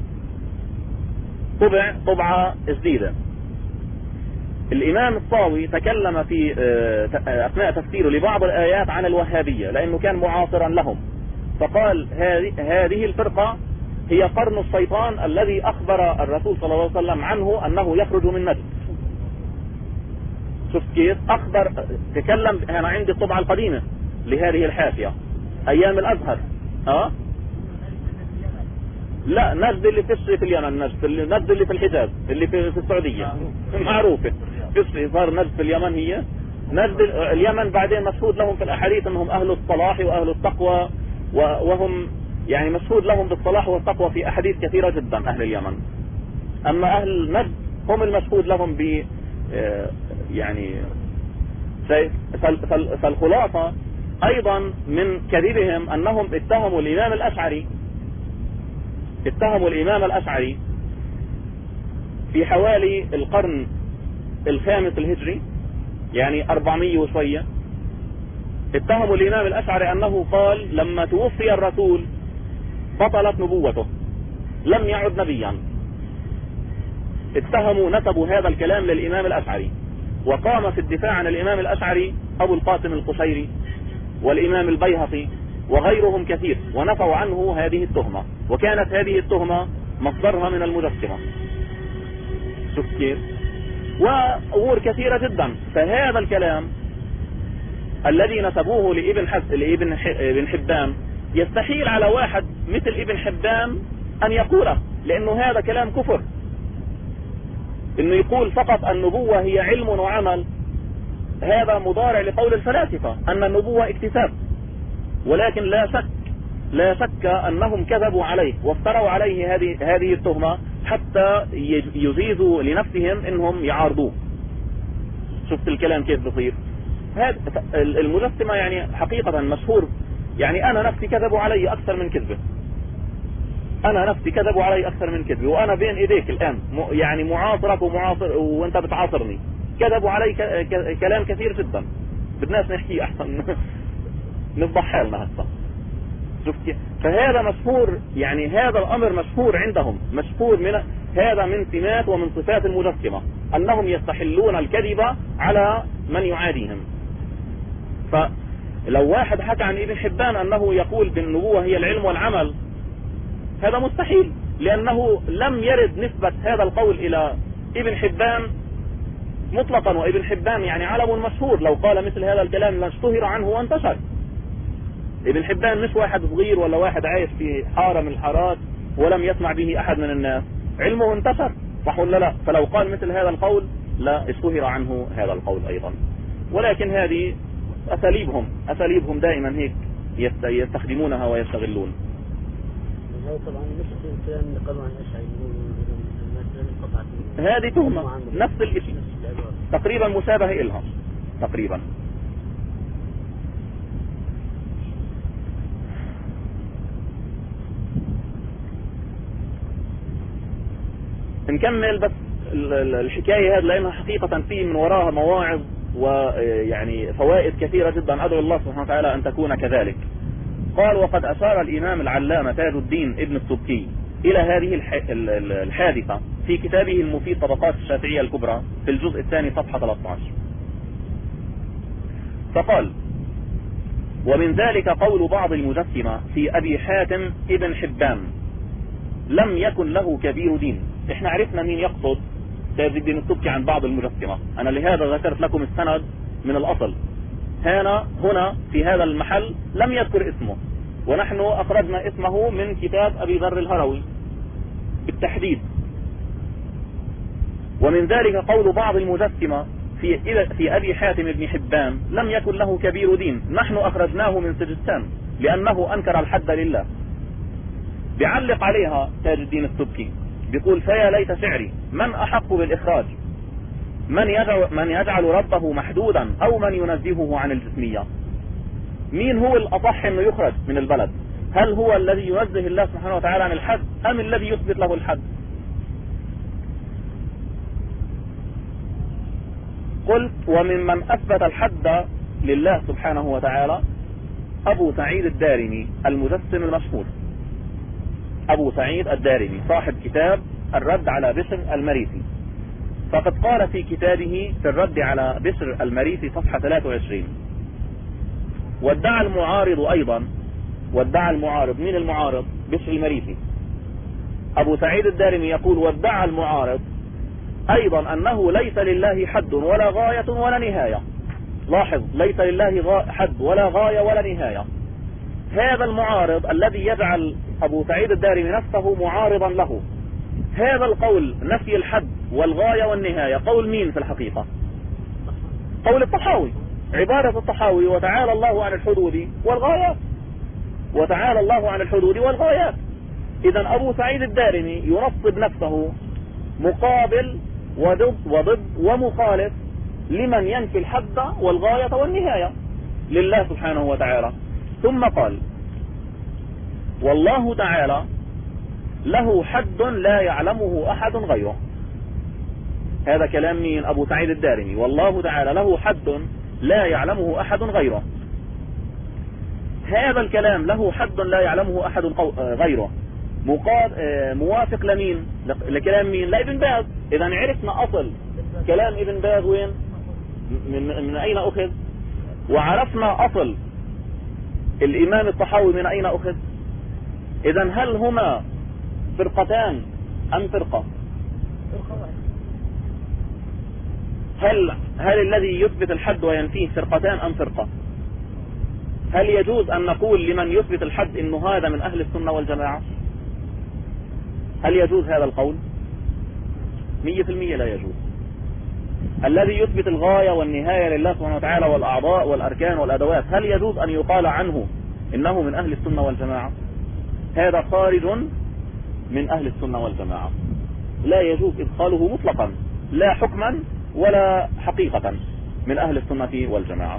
طبع طبعة جديدة. الإمام الطاوي تكلم في أثناء تفسيره لبعض الآيات عن الوهابية، لأنه كان معاصرا لهم، فقال هذه الفرقة هي قرن الشيطان الذي أخبر الرسول صلى الله عليه وسلم عنه أنه يخرج من نجد. شوف كيف أخبر، تكلم. أنا عندي الطبعة القديمة لهذه الحاشية أيام الأزهر. لا، نجد اللي في اليمن، نجد اللي في الحجاز، اللي في السعودية معروفة. صار نجد في اليمن، هي نجد اليمن بعدين مشهود لهم في الأحاديث أنهم أهل الصلاح وأهل التقوى، وهم يعني مشهود لهم بالصلاح والتقوى في أحاديث كثيرة جدا أهل اليمن. أما أهل نجد هم المشهود لهم ب يعني فالخلاصة أيضا من كذبهم أنهم اتهموا الإمام الأشعري في حوالي القرن الخامس الهجري، يعني 400 وشوية. اتهموا الإمام الأشعري أنه قال لما توفي الرسول بطلت نبوته، لم يعد نبيا. نسبوا هذا الكلام للإمام الأشعري، وقام في الدفاع عن الإمام الأشعري أبو القاسم القشيري والإمام البيهقي وغيرهم كثير، ونفوا عنه هذه التهمة، وكانت هذه التهمة مصدرها من المجسمة. شوف كيف، وأمور كثيرة جدا. فهذا الكلام الذي نسبوه لابن حبان يستحيل على واحد مثل ابن حبان أن يقوله، لأنه هذا كلام كفر. إنه يقول فقط النبوة هي علم وعمل، هذا مضارع لقول الفلاسفة أن النبوة اكتساب. ولكن لا شك أنهم كذبوا عليه وافتروا عليه هذه التهمة حتى يجيزوا لنفسهم إنهم يعارضوه. شفت الكلام كيف بصير؟ هذا المجسمة يعني حقيقة مشهور. يعني أنا نفسي كذبوا علي أكثر من كذبي، وأنا بين إيديك الآن، يعني معاصرك وأنت بتعاصرني. كذبوا علي كلام كثير جدا، بدناش نحكي أحسن نفضح حالنا هسه. شفت؟ فهذا مشهور، يعني هذا الأمر مشهور عندهم، مشهور هذا من سمات ومن صفات المجسمة، أنهم يستحلون الكذب على من يعاديهم. فلو واحد حكى عن ابن حبان أنه يقول بالنبوة هي العلم والعمل، هذا مستحيل، لأنه لم يرد نسبة هذا القول إلى ابن حبان مطلقا، وابن حبان يعني علم مشهور، لو قال مثل هذا الكلام لاشتهر عنه وانتشر. ابن حبان مش واحد صغير ولا واحد عايش في حارة من الحارات ولم يسمع به أحد من الناس، علمه انتشر، صح ولا لا؟ فلو قال مثل هذا القول لا اشتهر عنه هذا القول أيضا. ولكن هذه أساليبهم دائما هيك يستخدمونها ويستغلون. طبعا هذه تهمة نفس الشيء تقريبا مشابه إلها تقريبا. نكمل بس الحكاية هذه، لأنها حقيقة في من وراها مواعظ ويعني فوائد كثيرة جدا. أدعو الله سبحانه وتعالى أن تكون كذلك. قال: وقد أشار الإمام العلامة تاج الدين ابن السبكي إلى هذه الحادثة في كتابه المفيد طبقات الشافعية الكبرى في الجزء الثاني صفحة 13. فقال: ومن ذلك قول بعض المجسمة في أبي حاتم ابن حبان: لم يكن له كبير دين. احنا عرفنا مين يقصد تاج الدين السبكي عن بعض المجسمة، أنا لهذا ذكرت لكم السند من الأصل. هنا في هذا المحل لم يذكر اسمه، ونحن أخرجنا اسمه من كتاب أبي ذر الهروي بالتحديد. ومن ذلك قول بعض المجسمة في أبي حاتم بن حبان: لم يكن له كبير دين. نحن أخرجناه من سجستان لأنه أنكر الحد لله. بيعلق عليها تاج الدين السبكي بيقول: فيا ليت شعري من أحق بالإخراج، من يجعل ربه محدودا أو من ينزهه عن الجسمية. مين هو الأصح أنه يخرج من البلد؟ هل هو الذي ينزه الله سبحانه وتعالى عن الحد أم الذي يثبت له الحد؟ قلت: وممن أثبت الحد لله سبحانه وتعالى أبو سعيد الدارمي المجسم المشهور. أبو سعيد الدارمي صاحب كتاب الرد على بشر المريسي، فقد قال في كتابه في الرد على بشر المريسي صفحة 23: وادعى المعارض أيضا، وادعى المعارض، من المعارض؟ بشر المريسي. أبو سعيد الدارمي يقول: وادعى المعارض أيضا أنه ليس لله حد ولا غاية ولا نهاية. لاحظ، ليس لله حد ولا غاية ولا نهاية. هذا المعارض الذي يجعل أبو سعيد الدارمي نفسه معارضا له، هذا القول نفي الحد والغاية والنهاية قول مين في الحقيقة؟ قول الطحاوي، عبارة الطحاوي: وتعالى الله عن الحدود والغايات، وتعالى الله عن الحدود والغايات. إذن أبو سعيد الدارمي ينصب نفسه مقابل وضد ومخالف لمن ينفي الحد والغاية والنهاية لله سبحانه وتعالى. ثم قال: والله تعالى له حد لا يعلمه أحد غيره. هذا كلام مين؟ أبو سعيد الدارمي. والله تعالى له حد لا يعلمه أحد غيره. هذا الكلام له حد لا يعلمه أحد غيره موافق لمين؟ لكلام مين؟ لابن باز. إذا عرفنا أصل كلام ابن باز وين؟ من أين أخذ؟ وعرفنا أصل الإمام الطحاوي من أين أخذ؟ إذا هل هما فرقتان أم فرقة؟ هل الذي يثبت الحد وينفيه فرقتان أم فرقة؟ هل يجوز أن نقول لمن يثبت الحد إنه هذا من أهل السنة والجماعة؟ هل يجوز هذا القول؟ 100% لا يجوز. الذي يثبت الغاية والنهاية لله سبحانه وتعالى والأعضاء والأركان والأدوات، هل يجوز أن يقال عنه إنه من أهل السنة والجماعة؟ هذا خارج من أهل السنة والجماعة، لا يجوز إدخاله مطلقا، لا حكما ولا حقيقة، من أهل السنة والجماعة.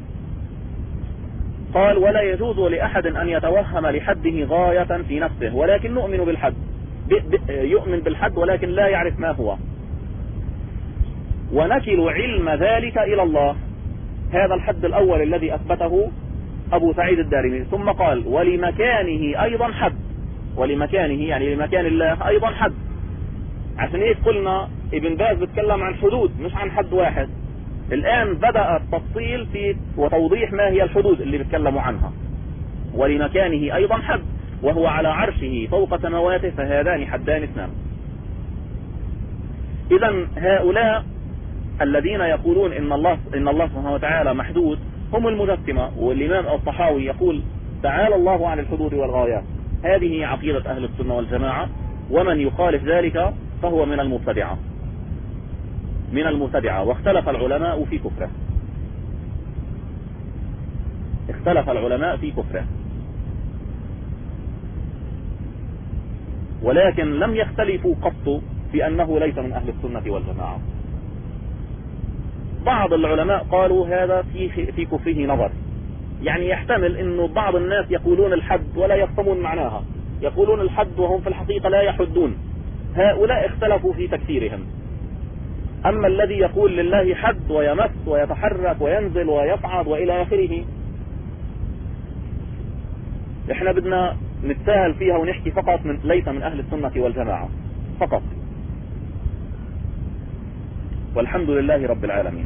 قال: ولا يجوز لأحد أن يتوهم لحده غاية في نفسه، ولكن نؤمن بالحد، يؤمن بالحد ولكن لا يعرف ما هو، ونكل علم ذلك إلى الله. هذا الحد الأول الذي أثبته أبو سعيد الدارمي. ثم قال: ولمكانه أيضا حد، ولمكانه يعني لمكان الله أيضا حد. عشان إيه قلنا ابن باز بيتكلم عن حدود مش عن حد واحد. الآن بدأ التفصيل في وتوضيح ما هي الحدود اللي بيتكلموا عنها. ولمكانه أيضا حد، وهو على عرشه فوق سماواته، فهذان حدان اثنان. إذن هؤلاء الذين يقولون إن الله سبحانه وتعالى محدود هم المجسمة، والإمام الطحاوي يقول: تعالى الله عن الحدود والغايات. هذه عقيدة أهل السنة والجماعة، ومن يخالف ذلك فهو من المبتدعة، واختلف العلماء في كفره، اختلف العلماء في كفره، ولكن لم يختلفوا قط في أنه ليس من أهل السنة والجماعة. بعض العلماء قالوا هذا في كفره نظر، يعني يحتمل أنه بعض الناس يقولون الحد ولا يفهمون معناها، يقولون الحد وهم في الحقيقة لا يحدون. هؤلاء اختلفوا في تكفيرهم. أما الذي يقول لله حد ويمس ويتحرك وينزل ويصعد وإلى آخره، احنا بدنا نتساهل فيها ونحكي فقط ليس من أهل السنة والجماعة فقط، والحمد لله رب العالمين.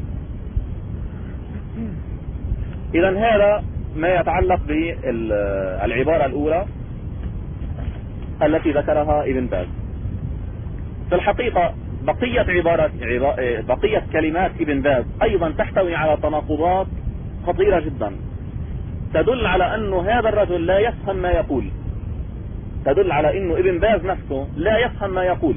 إذن هذا ما يتعلق بالعبارة الأولى التي ذكرها ابن باز. في الحقيقة بقية كلمات ابن باز أيضا تحتوي على تناقضات خطيرة جدا تدل على أن هذا الرجل لا يفهم ما يقول، تدل على أن ابن باز نفسه لا يفهم ما يقول.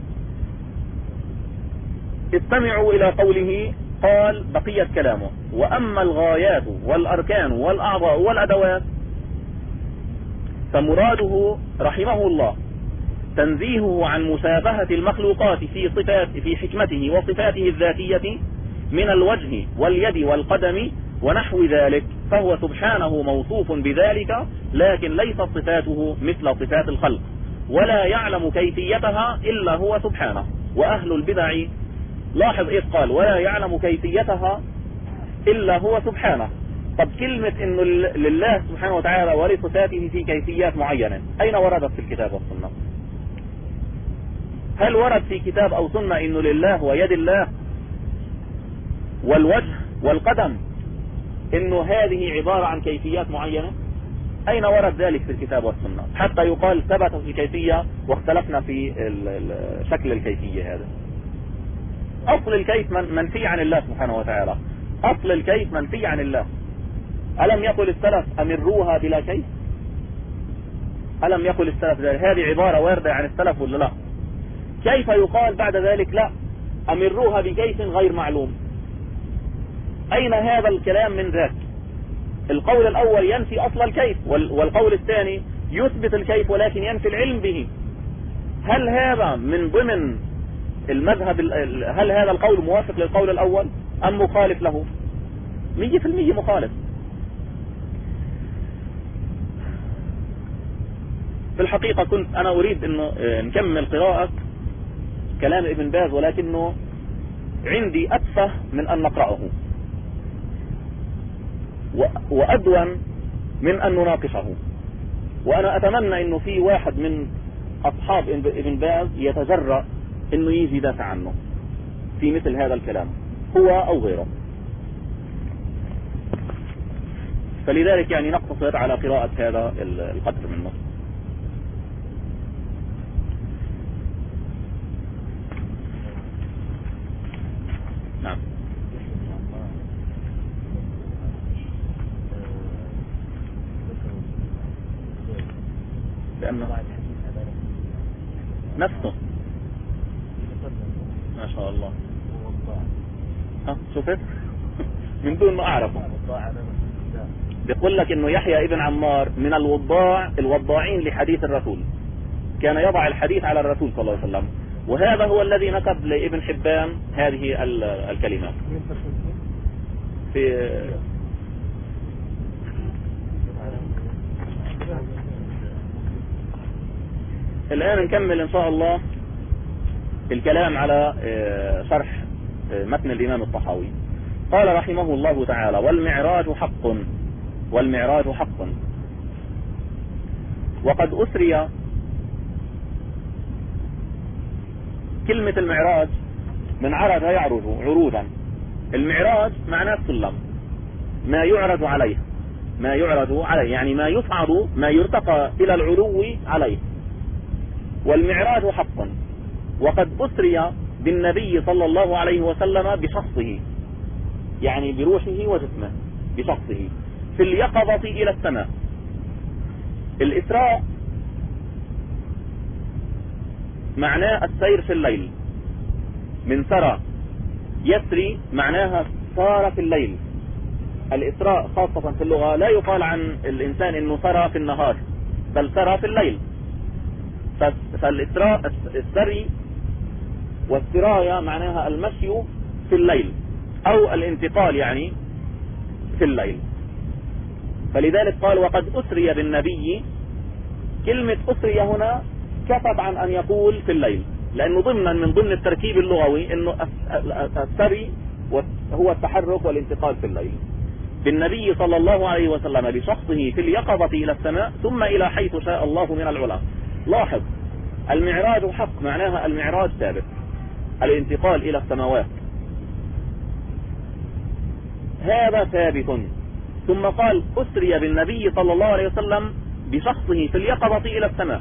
استمعوا إلى قوله، قال بقية كلامه: وأما الغايات والأركان والأعضاء والأدوات فمراده رحمه الله تنزيهه عن مشابهة المخلوقات في حكمته وصفاته الذاتية من الوجه واليد والقدم ونحو ذلك، فهو سبحانه موصوف بذلك، لكن ليست صفاته مثل صفات الخلق، ولا يعلم كيفيتها إلا هو سبحانه. وأهل البدع، لاحظ إيه قال: ولا يعلم كيفيتها إلا هو سبحانه. طب كلمة إنه لله سبحانه وتعالى ولصفاته في كيفيات معينة أين وردت في الكتاب والسنة؟ هل ورد في كتاب أو سنة إنه لله ويد الله والوجه والقدم إنه هذه عبارة عن كيفيات معينة؟ أين ورد ذلك في الكتاب والسنة حتى يقال ثبت في كيفية واختلفنا في شكل الكيفية؟ هذا أصل الكيف منفي عن الله سبحانه وتعالى، أصل الكيف منفي عن الله. ألم يقل السلف أمروها بلا كيف؟ ألم يقل السلف ذلك؟ هذه عبارة واردة عن السلف ولا لا؟ كيف يقال بعد ذلك لا أمروها بكيف غير معلوم؟ أين هذا الكلام من ذاك؟ القول الأول ينفي أصل الكيف، والقول الثاني يثبت الكيف ولكن ينفي العلم به. هل هذا من ضمن المذهب؟ هل هذا القول موافق للقول الأول أم مخالف له؟ 100% مخالف. في الحقيقة كنت أنا أريد أنه نكمل قراءة كلام ابن باز، ولكنه عندي أتفه من أن نقرأه وأدون من أن نناقشه. وأنا أتمنى أنه في واحد من أصحاب ابن باز يتجرأ أنه يجي يدافع عنه في مثل هذا الكلام، هو أو غيره. فلذلك يعني نقتصر على قراءة هذا القدر منه. نعم. لأنه نفسه ما شاء الله شفت من دون ما أعرفه. بيقول لك إنه يحيى ابن عمار من الوضاعين لحديث الرسول، كان يضع الحديث على الرسول صلى الله عليه وسلم، وهذا هو الذي نكب لابن حبان هذه الكلمات. في الآن نكمل إن شاء الله الكلام على شرح متن الإمام الطحاوي. قال رحمه الله تعالى: والمعراج حق، والمعراج حق. وقد أسري. كلمة المعراج من عرج يعرج عروجا. المعراج معناه السلم، ما يعرج عليه، ما يعرج عليه يعني ما يصعد، ما يرتقى إلى العلو عليه. والمعراج حق. وقد أسري بالنبي صلى الله عليه وسلم بشخصه، يعني بروحه وجسمه، بشخصه في اليقظة إلى السماء. الإسراء معناه السير في الليل، من سرى يسري معناها سار في الليل. الإسراء خاصة في اللغة لا يقال عن الإنسان إنه سرى في النهار، بل سرى في الليل. فالإسراء السري والسراية معناها المشي في الليل أو الانتقال يعني في الليل. فلذلك قال: وقد أسري بالنبي. كلمة أسري هنا كفت عن أن يقول في الليل، لأنه من ضمن التركيب اللغوي أنه السري هو التحرك والانتقال في الليل. بالنبي صلى الله عليه وسلم بشخصه في اليقظة إلى السماء ثم إلى حيث شاء الله من العلا. لاحظ، المعراج حق، معناها المعراج ثابت، الانتقال إلى السماوات هذا ثابت. ثم قال أسري بالنبي صلى الله عليه وسلم بشخصه في اليقظة إلى السماء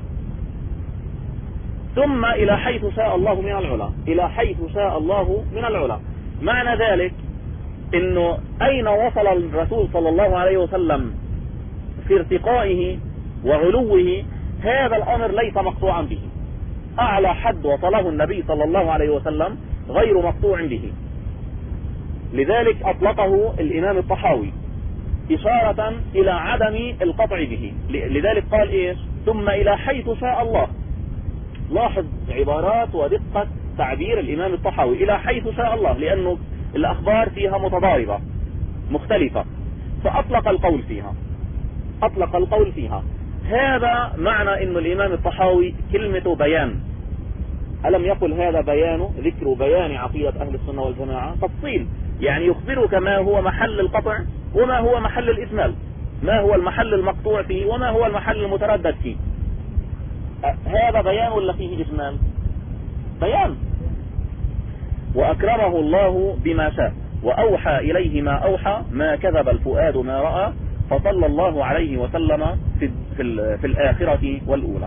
ثم إلى حيث شاء الله من العلا، إلى حيث شاء الله من العلا. معنى ذلك إنه أين وصل الرسول صلى الله عليه وسلم في ارتقائه وعلوه، هذا الأمر ليس مقطوعا به. أعلى حد وصله النبي صلى الله عليه وسلم غير مقطوع به، لذلك أطلقه الإمام الطحاوي إشارة إلى عدم القطع به. لذلك قال إيش؟ ثم إلى حيث شاء الله. لاحظ عبارات ودقة تعبير الإمام الطحاوي، إلى حيث شاء الله، لأنه الأخبار فيها متضاربة مختلفة، فأطلق القول فيها، أطلق القول فيها. هذا معنى إنه الإمام الطحاوي كلمة بيان. ألم يقل هذا بيان، ذكر بيان عقيدة أهل السنة والجماعة، تفصيل، يعني يخبرك ما هو محل القطع وما هو محل الإثمال، ما هو المحل المقطوع فيه وما هو المحل المتردد فيه. هذا بيان ولا فيه إجمال؟ بيان. وأكرمه الله بما شاء وأوحى إليه ما أوحى، ما كذب الفؤاد ما رأى، فصلى الله عليه وسلم في الآخرة والأولى.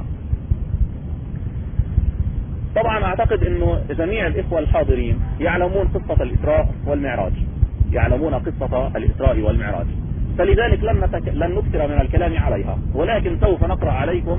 طبعا أعتقد أنه جميع الإخوة الحاضرين يعلمون قصة الإسراء والمعراج، يعلمون قصة الإسراء والمعراج، فلذلك لن نكثر من الكلام عليها، ولكن سوف نقرأ عليكم.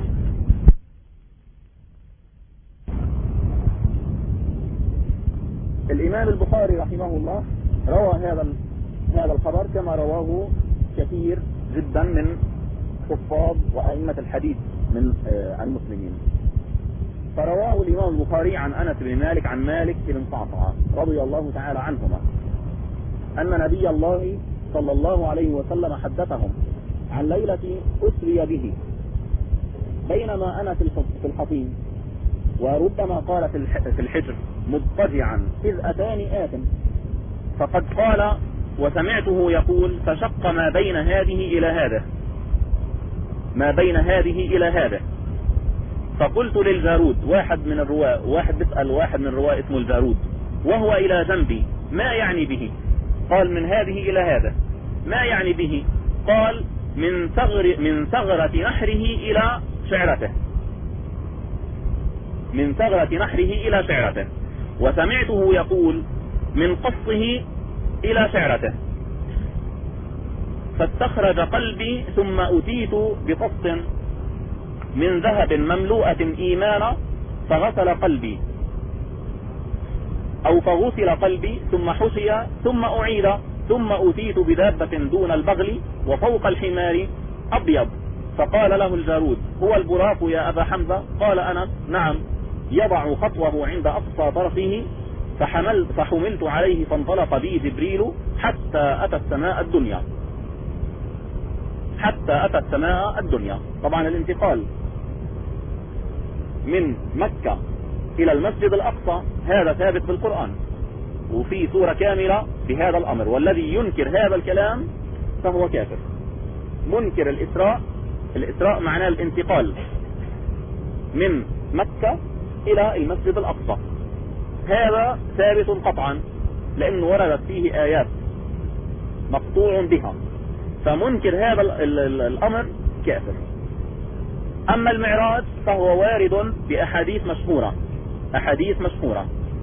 الإمام البخاري رحمه الله روى هذا الخبر كما رواه كثير جدا من حفاظ وأئمة الحديث من المسلمين. فرواه الإمام البخاري عن أنس بن مالك عن مالك بن صعصعة رضي الله تعالى عنهما أن نبي الله صلى الله عليه وسلم حدثهم عن ليلة أسري به بينما أنا في الحصين، وربما قال في الحجر مضطجعا إذ أتاني آت، فقد قال وسمعته يقول فشق ما بين هذه إلى هذا، ما بين هذه إلى هذا. فقلت للجارود، واحد من الرواة اسمه الجارود وهو إلى جنبي، ما يعني به؟ قال من هذه إلى هذا، ما يعني به؟ قال من ثغرة نحره إلى شعرته، من ثغرة نحره إلى شعرته. وسمعته يقول من قصه إلى شعرته. فاستخرج قلبي ثم أتيت بقص من ذهب مملوءة إيمانا فغسل قلبي، أو فغسل قلبي ثم حشي ثم أعيد، ثم أتيت بدابة دون البغل وفوق الحمار أبيض، فقال له الجارود هو البراق يا أبا حمزة؟ قال أنس نعم، يضع خطوه عند أقصى طرفه فحملت عليه فانطلق بي جبريل حتى أتى السماء الدنيا، حتى أتى السماء الدنيا. طبعا الانتقال من مكة إلى المسجد الأقصى هذا ثابت بالقرآن، وفي سورة كاملة بهذا الأمر، والذي ينكر هذا الكلام فهو كافر. منكر الإسراء معناه الانتقال من مكة إلى المسجد الأقصى، هذا ثابت قطعا لأنه وردت فيه آيات مقطوع بها، فمنكر هذا الأمر كافر. أما المعراج فهو وارد بأحاديث مشهورة، أحاديث مشهورة.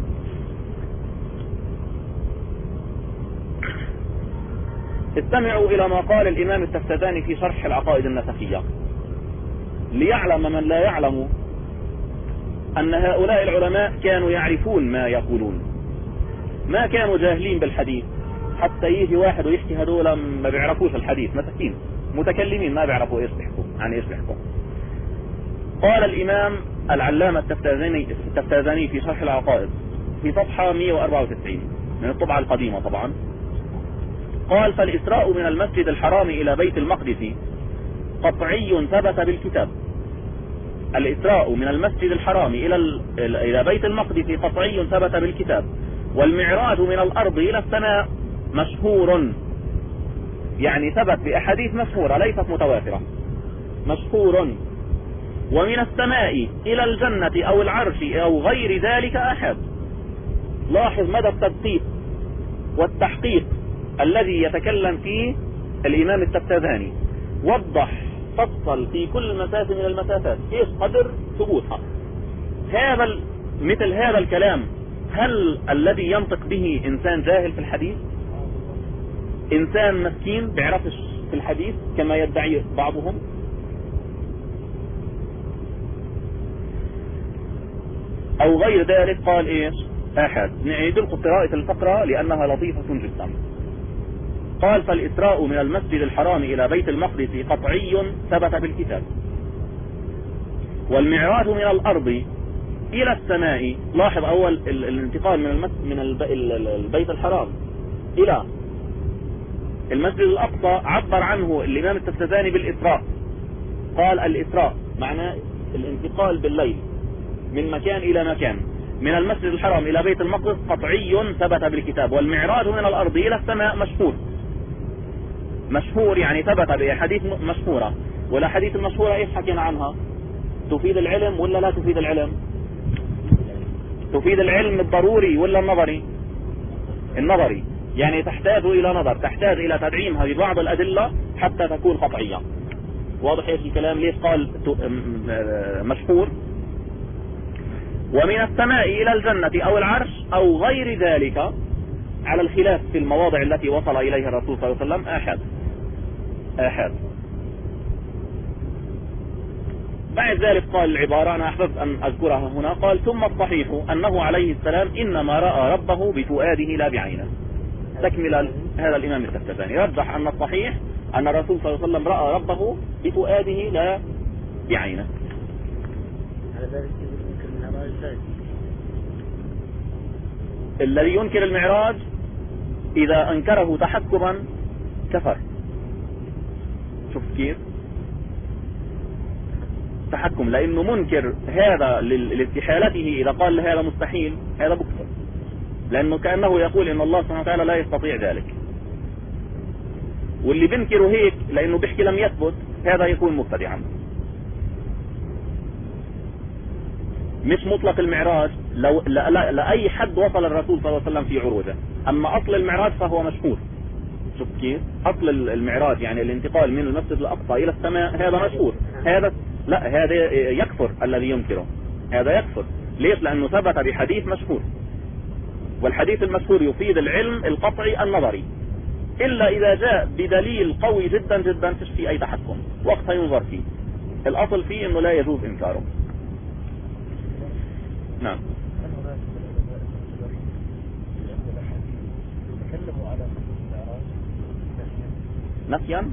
استمعوا إلى ما قال الإمام التفتزاني في شرح العقائد النسفية، ليعلم من لا يعلم أن هؤلاء العلماء كانوا يعرفون ما يقولون، ما كانوا جاهلين بالحديث. حتى يجي واحد ويحكي هذول ما بيعرفوش الحديث، مساكين متكلمين ما بيعرفوا ايش بيحكوا، عن ايش بيحكوا. قال الإمام العلامة التفتزاني في شرح العقائد في صفحة 194 من الطبعة القديمة طبعا، قال فالإسراء من المسجد الحرام إلى بيت المقدس قطعي ثبت بالكتاب. الإسراء من المسجد الحرام إلى بيت المقدس قطعي ثبت بالكتاب، والمعراج من الأرض إلى السماء مشهور يعني ثبت بأحاديث مشهورة ليست متواترة، مشهور. ومن السماء إلى الجنة أو العرش أو غير ذلك أحد. لاحظ مدى التدقيق والتحقيق الذي يتكلم فيه الإمام التفتازاني، وضح فصل في كل مسافة من المسافات ايش قدر ثبوتها. مثل هذا الكلام، هل الذي ينطق به إنسان جاهل في الحديث؟ إنسان مسكين بيعرفش في الحديث كما يدعي بعضهم؟ أو غير ذلك. قال إيش؟ أحد. نعيد لكم قراءة الفقرة لأنها لطيفة جدا. قال: فالإسراء من المسجد الحرام إلى بيت المقدس قطعي ثبت بالكتاب، والمعراج من الأرض إلى السماء. لاحظ أول الانتقال من البيت الحرام إلى المسجد الأقصى عبر عنه الإمام التفتازاني بالإسراء. قال: الإسراء معناه الانتقال بالليل من مكان إلى مكان، من المسجد الحرام إلى بيت المقدس قطعي ثبت بالكتاب، والمعراج من الأرض إلى السماء مشهور يعني ثبت بأحاديث مشهورة. والأحاديث المشهورة إيش حكينا عنها؟ تفيد العلم ولا لا تفيد العلم؟ تفيد العلم الضروري ولا النظري؟ يعني تحتاج إلى نظر، تحتاج إلى تدعيمها ببعض الأدلة حتى تكون قطعية. واضح ايش الكلام؟ ليش قال مشهور؟ ومن السماء إلى الجنة أو العرش أو غير ذلك، على الخلاف في المواضع التي وصل إليها الرسول صلى الله عليه وسلم، آحاد. بعد ذلك قال العبارة أنا أحببت أن أذكرها هنا. قال: ثم الصحيح أنه عليه السلام إنما رأى ربه بفؤاده لا بعينه. تكمل هذا الإمام التفتازاني رجح أن الصحيح أن الرسول صلى الله عليه وسلم رأى ربه بفؤاده لا بعينه. الذي ينكر المعراج إذا أنكره تحكما كفر. شوف كيف تحكم، لأنه منكر هذا لاستحالته. إذا قال هذا مستحيل هذا بكفر، لأنه كأنه يقول إن الله سبحانه وتعالى لا يستطيع ذلك. واللي بنكره هيك لأنه بيحكي لم يثبت، هذا يكون مبتدعا. مش مطلق المعراج لأي حد وصل الرسول صلى الله عليه وسلم في عروجه، أما أصل المعراج فهو مشهور. شوف كيف أصل المعراج يعني الانتقال من المسجد الأقصى إلى السماء، هذا مشهور. هذا يكفر الذي ينكره، هذا يكفر. ليش؟ لأنه ثبت بحديث مشهور، والحديث المشهور يفيد العلم القطعي النظري، إلا إذا جاء بدليل قوي جدا جدا تشفي أي تحكم، وقتها ينظر فيه. الأصل فيه أنه لا يجوز إنكاره. نعم. نفيا؟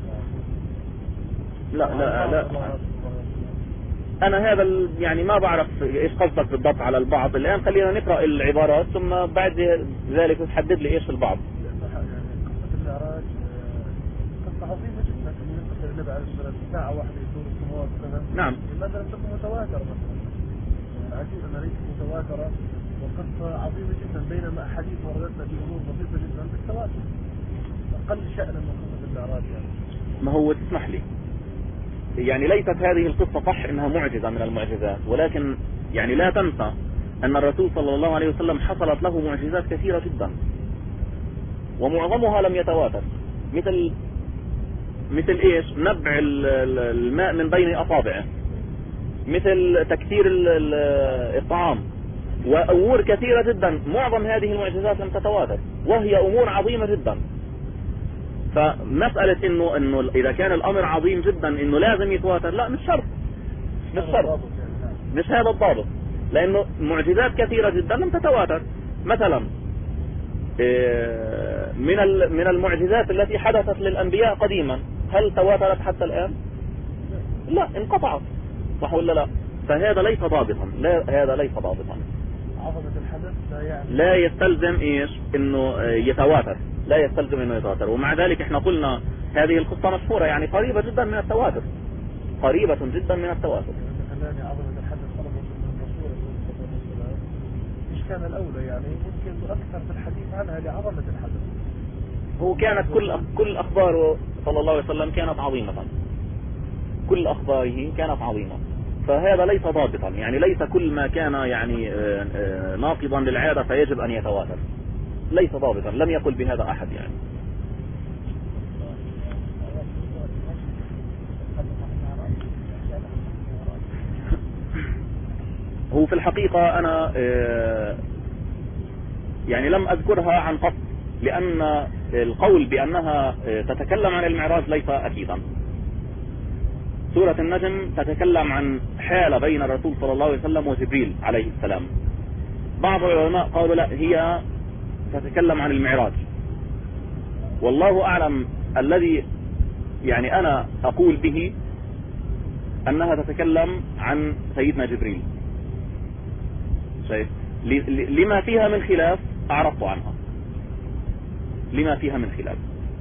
لا أنا هذا يعني ما بعرف إيش قصدك بالضبط على البعض. الآن خلينا نقرأ العبارات ثم بعد ذلك تحدد لي إيش البعض. قصة المعراج قصة عظيمة جدا، من قصة النبي عليه الصلاة والسلام ساعة واحدة يزور السماوات والسماء. نعم. لماذا لم تكن متواترة مثلا؟ عجيب أنها ليست متواترة، وقصة عظيمة جدا، بينما أحاديث وردتنا في أمور بسيطة جدا بالتواتر. أقل شأنا من قصة المعراج يعني. ما هو تسمح لي يعني ليست هذه القصة صح انها معجزة من المعجزات، ولكن يعني لا تنسى ان الرسول صلى الله عليه وسلم حصلت له معجزات كثيرة جدا، ومعظمها لم يتواتر. مثل ايش؟ نبع الماء من بين اصابعه، مثل تكثير الطعام، وامور كثيرة جدا. معظم هذه المعجزات لم تتواتر، وهي امور عظيمة جدا. فمسألة انه اذا كان الامر عظيم جدا انه لازم يتواتر، لا مش شرط، مش هذا الضابط، لانه معجزات كثيرة جدا لم تتواتر. مثلا من المعجزات التي حدثت للانبياء قديما، هل تواترت حتى الان؟ لا، انقطعت، صح ولا لا؟ فهذا ليس ضابطا، هذا ليس ضابطا. عظمة الحدث لا يستلزم ايش؟ انه يتواتر، لا يستلزم انه يتواتر. ومع ذلك احنا قلنا هذه القصة مشهورة، يعني قريبة جدا من التواتر، قريبة جدا من التواتر. عظمة الحدث طلبت من الرسول صلى الله عليه وسلم، ايش كان الاولى يعني ممكن اكثر في الحديث عنها لعظمة الحدث. هو كانت كل أخباره صلى الله عليه وسلم كانت عظيمة، كل أخباره كانت عظيمة، فهذا ليس ضابطا، يعني ليس كل ما كان يعني ناقضا للعادة فيجب أن يتواتر، ليس ضابطا، لم يقل بهذا أحد يعني. هو في الحقيقة أنا يعني لم أذكرها عن قصد، لأن القول بأنها تتكلم عن المعراج ليس أكيدا. سورة النجم تتكلم عن حالة بين الرسول صلى الله عليه وسلم وجبريل عليه السلام. بعض العلماء قالوا لا، هي تتكلم عن المعراج، والله أعلم. الذي يعني أنا أقول به أنها تتكلم عن سيدنا جبريل، شايف؟ لما فيها من خلاف أعرضت عنها، لما فيها من خلاف.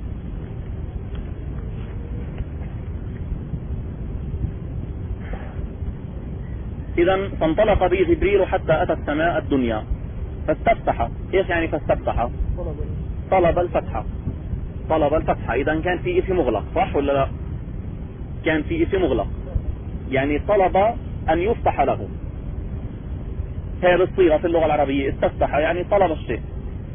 إذا فانطلق به جبريل حتى أتى السماء الدنيا فاستفتح. إيش يعني فاستفتح؟ طلب الفتحة، طلب الفتحة. إذا كان في إشي مغلق، صح ولا لا؟ كان في إشي مغلق، يعني طلب أن يفتح له. هذه الصيغة في اللغة العربية، استفتح يعني طلب الشيء،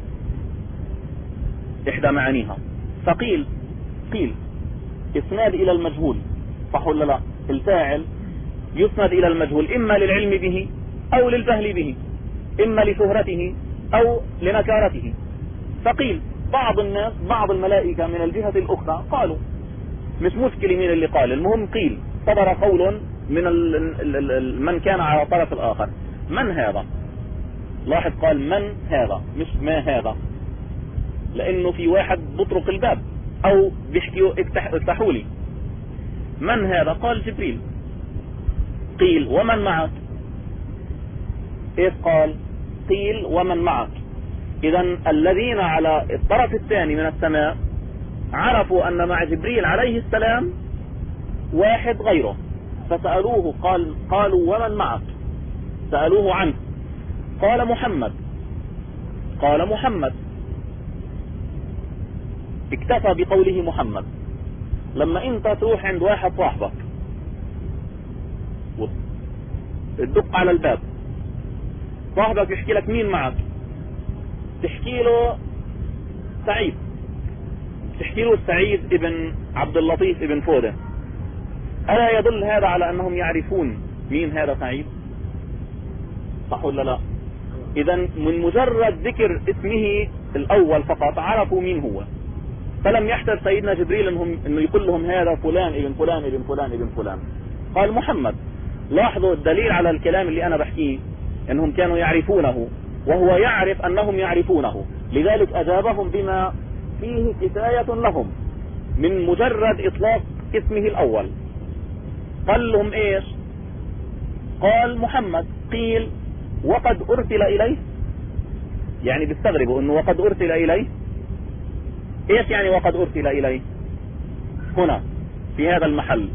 إحدى معانيها. فقيل، قيل إسناد إلى المجهول، صح ولا لا؟ الفاعل يسند إلى المجهول، إما للعلم به أو للجهل به، إما لشهرته أو لنكارته. فقيل بعض الناس، بعض الملائكة من الجهة الأخرى قالوا، مش مشكلة مين اللي قال، المهم قيل، صدر قول من من كان على طرف الآخر. من هذا؟ لاحظ قال من هذا، مش ما هذا، لأنه في واحد بطرق الباب أو بيحكيوا افتحوا لي. من هذا؟ قال جبريل. قيل ومن معك؟ إيه قال؟ قيل ومن معك. إذا الذين على الطرف الثاني من السماء عرفوا أن مع جبريل عليه السلام واحد غيره، فسألوه، قالوا ومن معك؟ سألوه عنه، قال محمد. قال محمد، اكتفى بقوله محمد. لما انت تروح عند واحد صاحبك تدق على الباب، صاحبك يحكي لك مين معك، تحكي له سعيد، تحكي له سعيد ابن عبد اللطيف ابن فودة، ألا يدل هذا على أنهم يعرفون مين هذا سعيد؟ صح ولا لا؟ إذا من مجرد ذكر اسمه الأول فقط عرفوا مين هو، فلم يحتاج سيدنا جبريل انه يقول لهم هذا فلان ابن فلان ابن فلان ابن فلان. قال محمد. لاحظوا الدليل على الكلام اللي أنا بحكيه، أنهم كانوا يعرفونه وهو يعرف أنهم يعرفونه، لذلك أجابهم بما فيه كفاية لهم من مجرد إطلاق اسمه الأول. قال لهم إيش؟ قال محمد. قيل وقد أرسل إليه، يعني بيستغربوا أنه وقد أرسل إليه. إيش يعني وقد أرسل إليه هنا في هذا المحل؟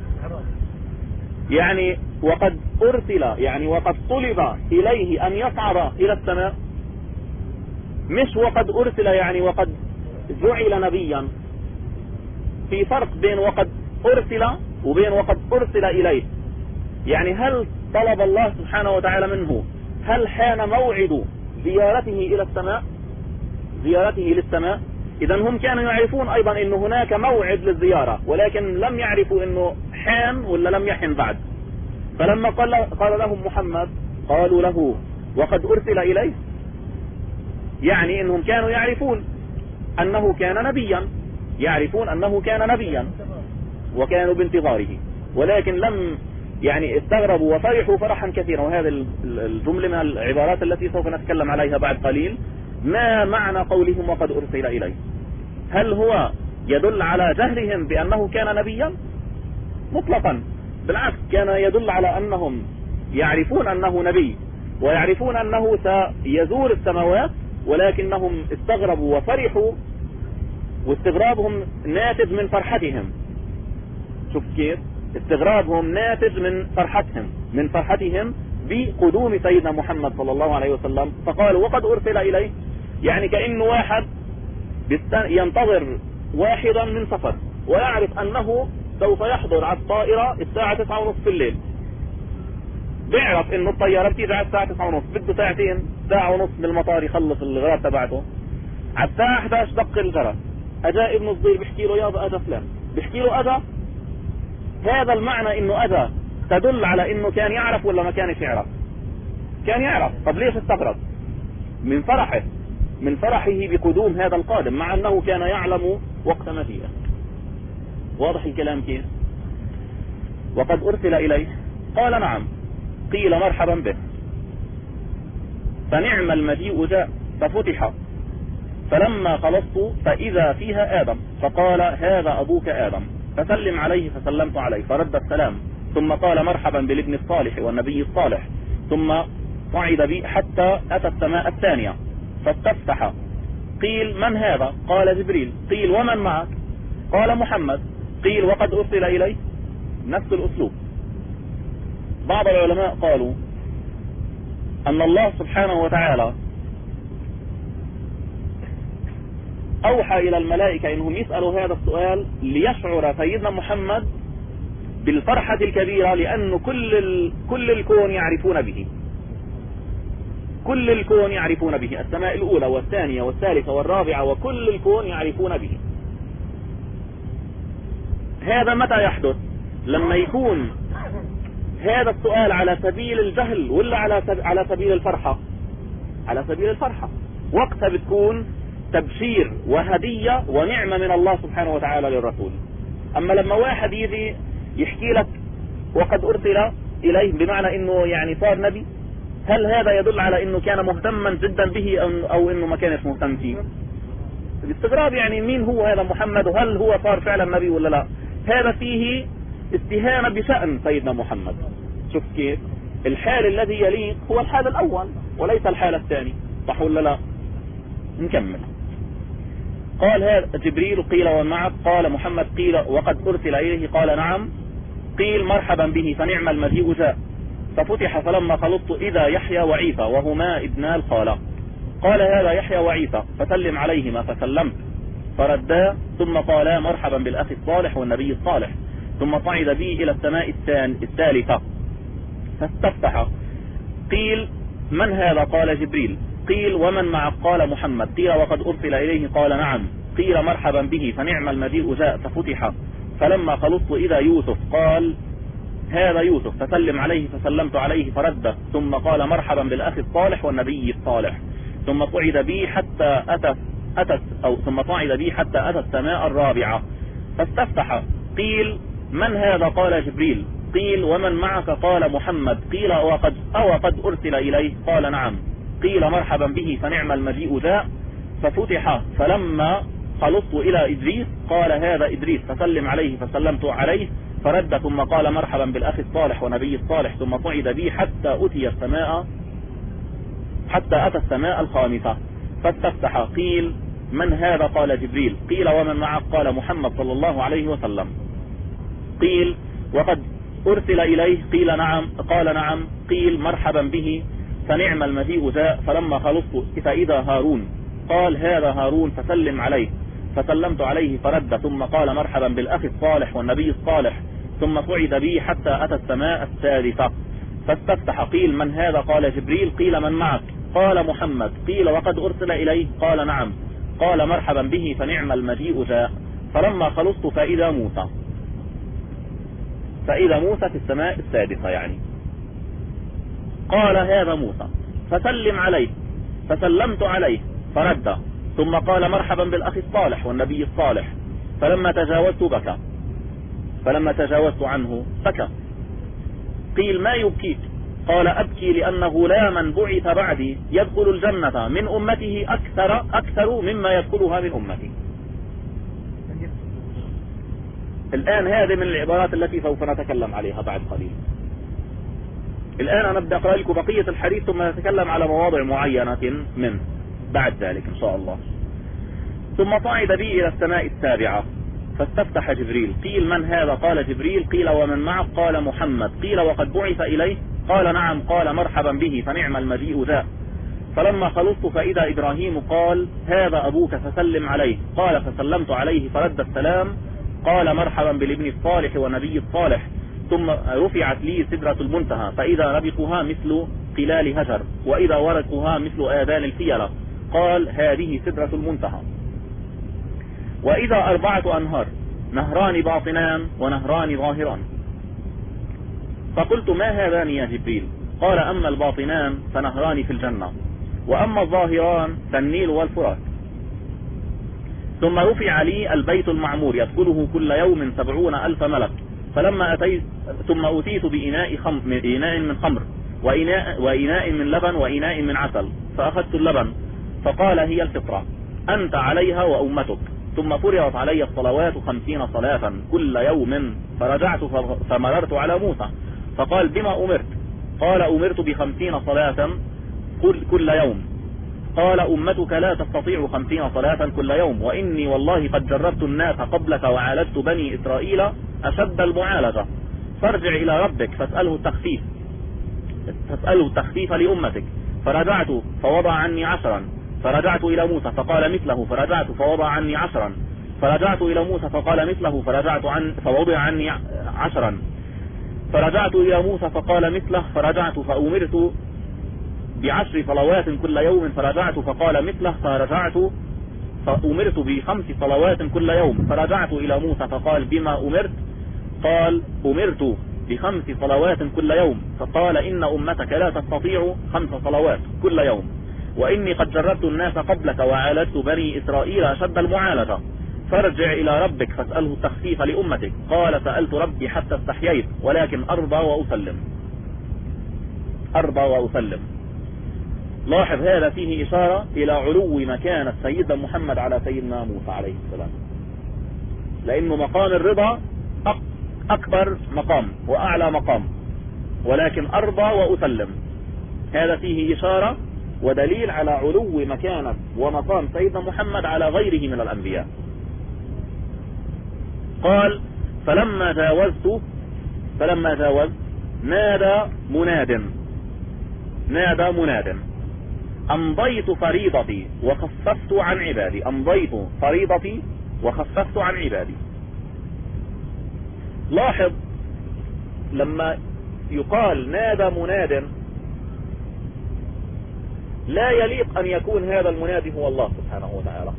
يعني وقد أرسل، يعني وقد طلب إليه أن يصعد إلى السماء، مش وقد أرسل يعني وقد جعل نبيا. في فرق بين وقد أرسل وبين وقد أرسل إليه. يعني هل طلب الله سبحانه وتعالى منه، هل حان موعد زيارته إلى السماء، زيارته للسماء؟ إذا هم كانوا يعرفون أيضا أن هناك موعد للزيارة، ولكن لم يعرفوا أنه حان ولا لم يحن بعد. فلما قال لهم محمد قالوا له وقد أرسل إليه، يعني أنهم كانوا يعرفون أنه كان نبيا، يعرفون أنه كان نبيا وكانوا بانتظاره، ولكن لم يعني استغربوا وفرحوا فرحا كثيرا. وهذه الجملة من العبارات التي سوف نتكلم عليها بعد قليل. ما معنى قولهم وقد أرسل إليه؟ هل هو يدل على جهلهم بأنه كان نبيا؟ مطلقا، بالعكس كان يدل على أنهم يعرفون أنه نبي ويعرفون أنه سيزور السماوات، ولكنهم استغربوا وفرحوا، واستغرابهم ناتج من فرحتهم. شوف كيف استغرابهم ناتج من فرحتهم بقدوم سيدنا محمد صلى الله عليه وسلم. فقالوا وقد أرسل إليه، يعني كأنه واحد ينتظر واحدا من سفر ويعرف أنه سوف يحضر على الطائرة الساعة 9:30 في الليل، بيعرف انه الطيارة بتيجي على الساعة 9:30، بده ساعة ونص من المطار يخلص الغراب تبعته. على الساعة 11 دق الجرس، اجا ابنه الصغير بيحكي له يابا اجا فلان، بيحكي له اجا. هذا المعنى انه اجا تدل على انه كان يعرف ولا ما كانش يعرف؟ كان يعرف. طب ليش استغرب؟ من فرحه بقدوم هذا القادم، مع انه كان يعلم وقت مجيئه. واضح الكلام كيف؟ وقد ارسل اليه قال نعم، قيل مرحبا به، فنعم المجيء جاء، ففتح، فلما خلصت فإذا فيها آدم، فقال هذا أبوك آدم، فسلم عليه، فسلمت عليه، فرد السلام، ثم قال مرحبا بالابن الصالح والنبي الصالح، ثم صعد بي حتى أتى السماء الثانية فاستفتح. قيل من هذا؟ قال جبريل. قيل ومن معك؟ قال محمد. قيل وقد أرسل إليه؟ نفس الأسلوب. بعض العلماء قالوا أن الله سبحانه وتعالى أوحى إلى الملائكة إنهم يسألوا هذا السؤال ليشعر سيدنا محمد بالفرحة الكبيرة، لأن كل الكون يعرفون به، كل الكون يعرفون به، السماء الأولى والثانية والثالثة والرابعة، وكل الكون يعرفون به. هذا متى يحدث؟ لما يكون هذا السؤال على سبيل الجهل ولا على سبيل الفرحة؟ على سبيل الفرحة. وقتها بتكون تبشير وهدية ونعمة من الله سبحانه وتعالى للرسول. أما لما واحد يجي يحكي لك وقد أرسل إليه بمعنى إنه يعني صار نبي، هل هذا يدل على إنه كان مهتما جدا به أو إنه ما كانش مهتم فيه؟ باستغراب يعني مين هو هذا محمد، وهل هو صار فعلا نبي ولا لا؟ هذا فيه استهانة بشأن سيدنا محمد. شوف كيف الحال الذي يليق هو الحال الأول وليس الحال الثاني، صح ولا لا؟ نكمل. قال هذا جبريل. قيل ومن معك؟ قال محمد. قيل وقد أرسل إليه؟ قال نعم. قيل مرحبا به، فنعم المجيء جاء، ففتح، فلما خلصت إذا يحيى وعيسى وهما ابنا الخالة. قال هذا يحيى وعيسى، فسلم عليهما، فسلمت، فردا، ثم قالا مرحبا بالأخ الصالح والنبي الصالح، ثم صعد بي إلى السماء الثالثة فاستفتح. قيل من هذا؟ قال جبريل. قيل ومن معك؟ قال محمد. قيل وقد أرسل إليه؟ قال نعم. قيل مرحبا به، فنعم المجيء جاء، ففتح، فلما خلصت إذا يوسف، قال هذا يوسف، فسلم عليه، فسلمت عليه، فرد، ثم قال مرحبا بالأخ الصالح والنبي الصالح، ثم صعد بي حتى أتى السماء الرابعة فاستفتح. قيل من هذا؟ قال جبريل. قيل ومن معك؟ قال محمد. قيل وقد أرسل إليه؟ قال نعم. قيل مرحبا به، فنعم المجيء جاء، ففتح، فلما خلصت إلى إدريس، قال هذا إدريس، فسلم عليه، فسلمت عليه، فرد، ثم قال مرحبا بالأخ الصالح ونبي الصالح، ثم صعد بي حتى أتى السماء الخامسة فاستفتح. قيل من هذا؟ قال جبريل. قيل ومن معك؟ قال محمد صلى الله عليه وسلم. قيل وقد أرسل إليه؟ قيل نعم. قال نعم. قيل مرحبا به، فنعم المجيء جاء، فلما خلصت فإذا هارون، قال هذا هارون، فسلم عليه، فسلمت عليه، فرد، ثم قال مرحبا بالأخ الصالح والنبي الصالح، ثم صعد بي حتى أتى السماء السادسة فاستفتح. قيل من هذا؟ قال جبريل. قيل من معك؟ قال محمد. قيل وقد أرسل إليه؟ قال نعم. قال مرحبا به، فنعم المجيء جاء، فلما خلصت فإذا موسى في السماء السادسة يعني. قال هذا موسى، فسلم عليه، فسلمت عليه، فرد، ثم قال مرحبا بالأخ الصالح والنبي الصالح، فلما تجاوزت عنه بكى. قيل ما يبكيك؟ قال أبكي لأنه لا من بعث بعدي يدخل الجنة من أمته أكثر مما يدخلها من أمتي. الآن هذه من العبارات التي سوف نتكلم عليها بعد قليل. الآن أنا بدي أقرأ لكم بقية الحديث ثم نتكلم على مواضع معينة منه بعد ذلك إن شاء الله. ثم صعد بي إلى السماء السابعة فاستفتح جبريل. قيل من هذا؟ قال جبريل. قيل ومن معك؟ قال محمد. قيل وقد بعث إليه؟ قال نعم. قال مرحبا به، فنعم المجيء ذا، فلما خلصت فإذا إبراهيم قال هذا أبوك فسلم عليه. قال فسلمت عليه فرد السلام. قال مرحبا بالابن الصالح والنبي الصالح. ثم رفعت لي سدرة المنتهى فإذا ربقها مثل قلال هجر وإذا ورقها مثل آذان الفيلة. قال هذه سدرة المنتهى. وإذا 4 أنهار نهران باطنان ونهران ظاهران. فقلت ما هذان يا جبريل؟ قال أما الباطنان فنهران في الجنة وأما الظاهران فالنيل والفرات. ثم رفع لي البيت المعمور يدخله كل يوم 70,000 ملك. فلما أتيت ثم أتيت بإناء من خمر وإناء من لبن وإناء من عسل فأخذت اللبن فقال هي الفطرة أنت عليها وأمتك. ثم فرضت علي الصلوات 50 صلاة كل يوم. فرجعت فمررت على موسى فقال بما أمرت؟ قال أمرت ب50 صلاة كل يوم. قال أمتك لا تستطيع 50 صلاة كل يوم وإني والله قد جربت الناس قبلك وعالجت بني إسرائيل أشد المعالجة. فارجع إلى ربك فاسأله التخفيف لأمتك. فرجعت فوضع عني 10. فرجعت إلى موسى فقال مثله فرجعت فوضع عني 10. فرجعت إلى موسى فقال مثله فوضع عني 10. فرجعت إلى موسى فقال مثله فرجعت فأمرت ب10 صلوات كل يوم. فرجعت فقال مثله فرجعت فأمرت ب5 صلوات كل يوم. فرجعت إلى موسى فقال بما أمرت؟ قال أمرت ب5 صلوات كل يوم. فقال إن أمتك لا تستطيع 5 صلوات كل يوم وإني قد جربت الناس قبلك وعالجت بني إسرائيل أشد المعالجة. فارجع إلى ربك فاسأله التخفيف لأمتك. قال سألت ربي حتى استحييت ولكن أرضى وأسلم. لاحظ هذا فيه إشارة إلى علو مكانة سيدنا محمد على سيدنا موسى عليه السلام، لأنه مقام الرضا أكبر مقام وأعلى مقام، ولكن أرضى وأسلم هذا فيه إشارة ودليل على علو مكانة ومقام سيدنا محمد على غيره من الأنبياء. قال فلما جاوزت نادى مناد أمضيت فريضتي وخففت عن عبادي. لاحظ لما يقال نادى مناد لا يليق أن يكون هذا المنادي هو الله سبحانه وتعالى،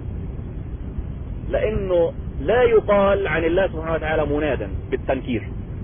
لأنه لا يقال عن الله سبحانه وتعالى منادا بالتنكير.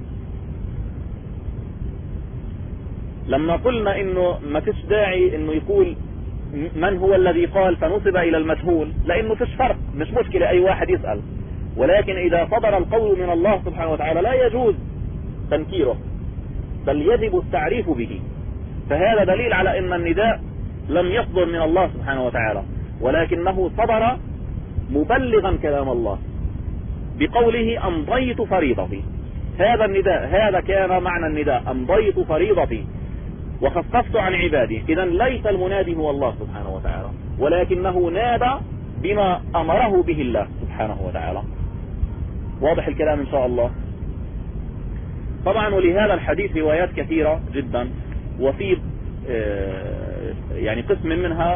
لما قلنا انه ما فيش داعي انه يقول من هو الذي قال فنسب الى المجهول، لانه فيش فرق، مش مشكلة اي واحد يسأل، ولكن اذا صدر القول من الله سبحانه وتعالى لا يجوز تنكيره بل يجب التعريف به. فهذا دليل على ان النداء لم يصدر من الله سبحانه وتعالى، ولكنه صدر مبلغا كلام الله بقوله أمضيت فريضتي. هذا النداء، هذا كان معنى النداء، أمضيت فريضتي وخففت عن عبادي. إذن ليس المنادي هو الله سبحانه وتعالى، ولكنه نادى بما أمره به الله سبحانه وتعالى. واضح الكلام إن شاء الله. طبعا ولهذا الحديث روايات كثيرة جدا، وفي يعني قسم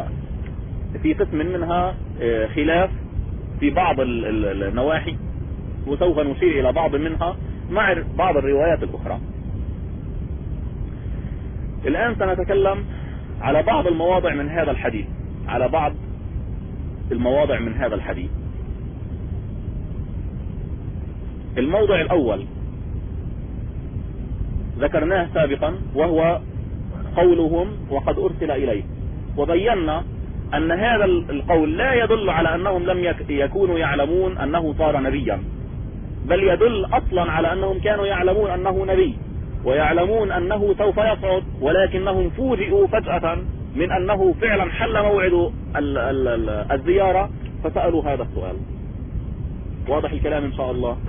منها خلاف في بعض النواحي، وسوف نشير إلى بعض منها مع بعض الروايات الأخرى. الآن سنتكلم على بعض المواضع من هذا الحديث. الموضع الأول ذكرناه سابقا وهو قولهم وقد أرسل إليه، وبينا أن هذا القول لا يدل على أنهم لم يكونوا يعلمون أنه صار نبيا، بل يدل أصلا على أنهم كانوا يعلمون أنه نبي ويعلمون أنه سوف يصعد، ولكنهم فوجئوا فجأة من أنه فعلا حل موعد الزيارة فسألوا هذا السؤال. واضح الكلام إن شاء الله.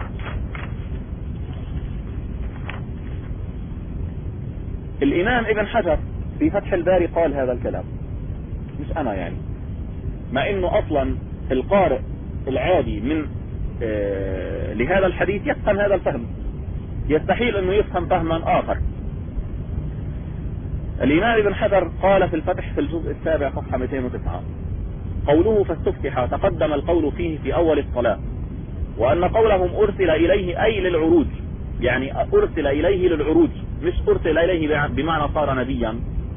الإمام ابن حجر في فتح الباري قال هذا الكلام، مش أنا يعني، مع إنه أصلا القارئ العادي من لهذا الحديث يفهم هذا الفهم، يستحيل إنه يفهم فهما آخر. الإمام ابن حجر قال في الفتح في الجزء السابع صفحة 209: قوله فاستفتح تقدم القول فيه في أول الصلاة، وأن قولهم أرسل إليه أي للعروج، يعني أرسل إليه للعروج، مش أرسل إليه بمعنى صار نبيا.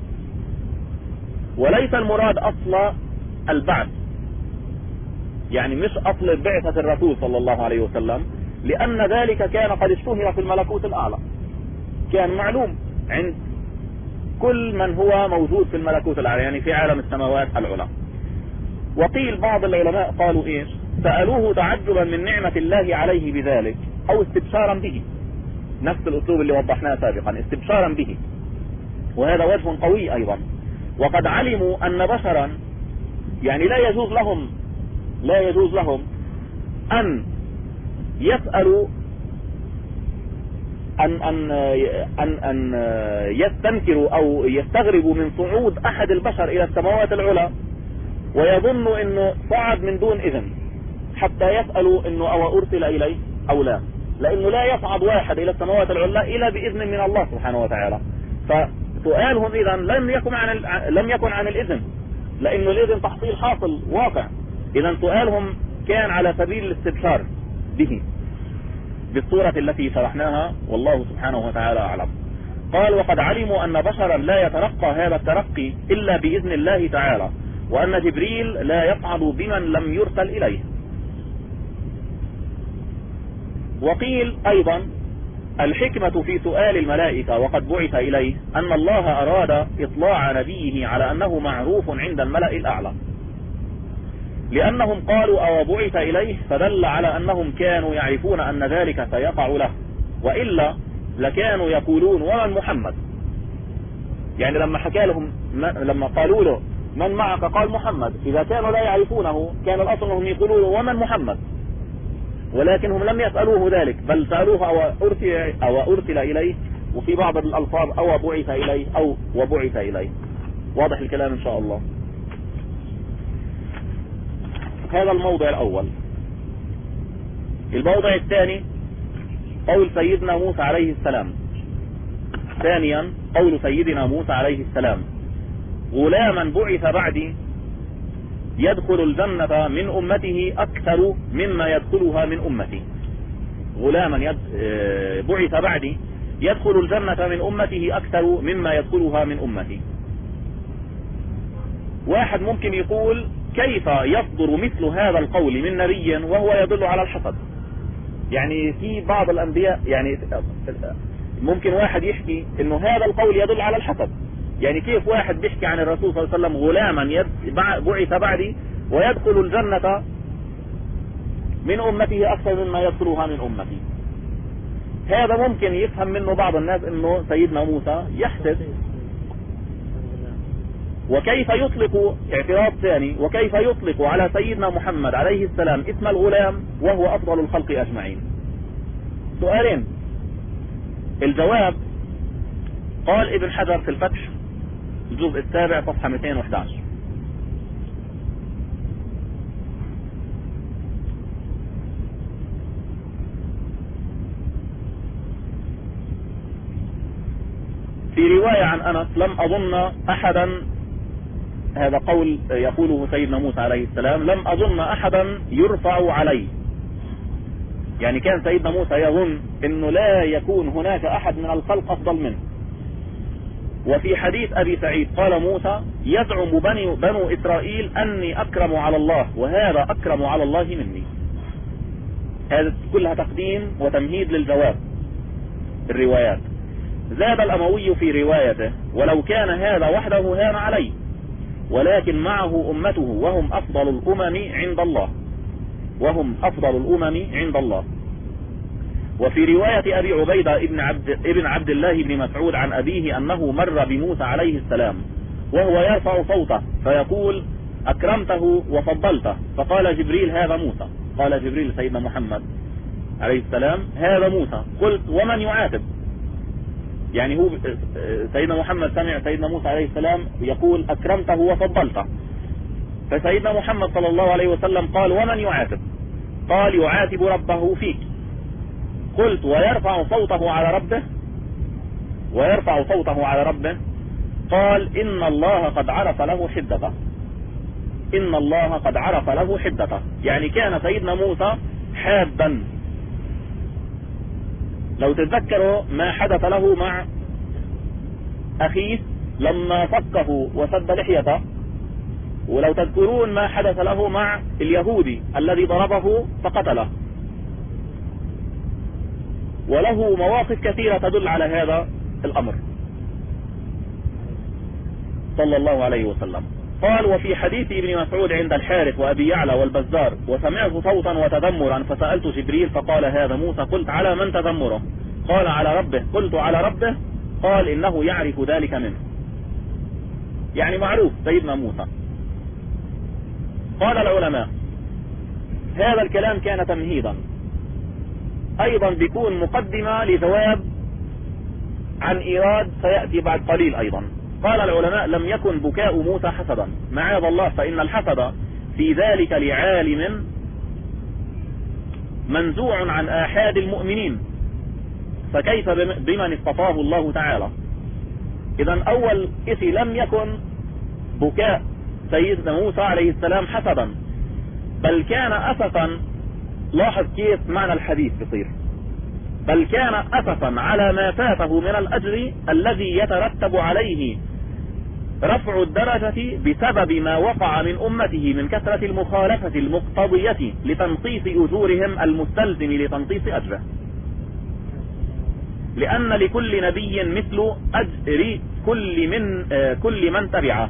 وليس المراد أصل البعث، يعني مش أصل بعثة الرسول صلى الله عليه وسلم، لأن ذلك كان قد اشتهر في الملكوت الأعلى، كان معلوم عند كل من هو موجود في الملكوت الأعلى، يعني في عالم السماوات العلى. وقيل بعض العلماء قالوا إيش؟ سألوه تعجبا من نعمة الله عليه بذلك أو استبشارا به، نفس الأسلوب اللي وضحناه سابقا، استبشارا به، وهذا وجه قوي أيضا. وقد علموا أن بشرا يعني لا يجوز لهم أن يسألوا أن يستنكروا أو يستغربوا من صعود أحد البشر إلى السماوات العلى ويظنوا أنه صعد من دون إذن، حتى يسألوا أنه أو أرسل إليه أو لا، لأنه لا يصعد واحد إلى السماوات العلى إلا بإذن من الله سبحانه وتعالى. فسؤالهم إذن لم يكن عن الإذن، لأنه الإذن تحصيل حاصل واقع. إذن سؤالهم كان على سبيل الاستبشار به بالصورة التي شرحناها، والله سبحانه وتعالى أعلم. قال وقد علموا أن بشرا لا يترقى هذا الترقي إلا بإذن الله تعالى، وأن جبريل لا يصعد بمن لم يرسل إليه. وقيل أيضا الحكمة في سؤال الملائكة وقد بعث إليه أن الله أراد إطلاع نبيه على أنه معروف عند الملأ الأعلى، لأنهم قالوا أو بعث إليه، فدل على أنهم كانوا يعرفون أن ذلك سيقع له، وإلا لكانوا يقولون ومن محمد. يعني لما حكى لهم لما قالوا له من معك قال محمد، إذا كانوا لا يعرفونه كان الأصل أنهم يقولوا له ومن محمد، ولكنهم لم يسألوه ذلك، بل سألوه أو أرسل إليه، وفي بعض الألفاظ أو بعث إليه أو وبعث إليه. واضح الكلام إن شاء الله. هذا الموضع الأول. الموضع الثاني قول سيدنا موسى عليه السلام. ثانيا قول سيدنا موسى عليه السلام: غلاما بعث بعدي يدخل الجنة من أمته أكثر مما يدخلها من أمتي. غلاما بعث بعدي يدخل الجنة من أمته أكثر مما يدخلها من أمتي. واحد ممكن يقول كيف يصدر مثل هذا القول من نبي وهو يدل على الحسد؟ يعني في بعض الأنبياء يعني ممكن واحد يحكي انه هذا القول يدل على الحسد. يعني كيف واحد بيحكي عن الرسول صلى الله عليه وسلم غلاما بعث بعدي ويدخل الجنة من أمته أكثر مما يدخلها من أمتي؟ هذا ممكن يفهم منه بعض الناس انه سيدنا موسى يحسد. وكيف يطلق اعتراض ثاني، وكيف يطلق على سيدنا محمد عليه السلام اسم الغلام وهو أفضل الخلق أجمعين؟ سؤالين. الجواب قال ابن حجر في الفتح الجزء السابع صفحة 211: في رواية عن أنس: لم أظن أحدا، هذا قول يقوله سيدنا موسى عليه السلام، لم أظن أحدا يرفع علي. يعني كان سيدنا موسى يظن أنه لا يكون هناك أحد من الخلق أفضل منه. وفي حديث أبي سعيد قال موسى: يزعم بنو إسرائيل أني أكرم على الله، وهذا أكرم على الله مني. هذا كلها تقديم وتمهيد للجواب الروايات. زاد الأموي في روايته: ولو كان هذا وحده هان علي، ولكن معه أمته وهم أفضل الأمم عند الله، وهم أفضل الأمم عند الله. وفي رواية أبي عبيدة ابن عبد الله بن مسعود عن أبيه أنه مر بموسى عليه السلام وهو يرفع صوته فيقول: أكرمته وفضلته، فقال جبريل: هذا موسى. قال جبريل سيدنا محمد عليه السلام: هذا موسى. قلت: ومن يعاتب؟ يعني هو سيدنا محمد سمع سيدنا موسى عليه السلام يقول أكرمته وفضلته، فسيدنا محمد صلى الله عليه وسلم قال: ومن يعاتب؟ قال: يعاتب ربه فيك. قلت: ويرفع صوته على ربه؟ ويرفع صوته على ربه؟ قال إن الله قد عرف له حدته. إن الله قد عرف له حدته، يعني كان سيدنا موسى حادا. لو تتذكروا ما حدث له مع أخيه لما فكه وسد لحيته، ولو تذكرون ما حدث له مع اليهودي الذي ضربه فقتله، وله مواقف كثيرة تدل على هذا الأمر صلى الله عليه وسلم. قال: وفي حديث ابن مسعود عند الحارث وأبي يعلى والبزار: وسمعت صوتا وتذمرا فسألت جبريل فقال: هذا موسى. قلت: على من تذمره؟ قال: على ربه. قلت: على ربه؟ قال: إنه يعرف ذلك منه. يعني معروف سيدنا موسى. قال العلماء: هذا الكلام كان تمهيدا، أيضا بيكون مقدمة لجواب عن إيراد سيأتي بعد قليل أيضا. قال العلماء: لم يكن بكاء موسى حسدا، معاذ الله، فإن الحسد في ذلك لعالم منزوع عن آحاد المؤمنين، فكيف بمن اصطفاه الله تعالى؟ إذا أول إشي لم يكن بكاء سيدنا موسى عليه السلام حسدا، بل كان أسفا. لاحظ كيف معنى الحديث بصير، بل كان أسفا على ما فاته من الأجر الذي يترتب عليه رفع الدرجة بسبب ما وقع من أمته من كثرة المخالفة المقتضية لتنقيص أجورهم المستلزم لتنقيص أجره، لأن لكل نبي مثل أجر كل من تبعه.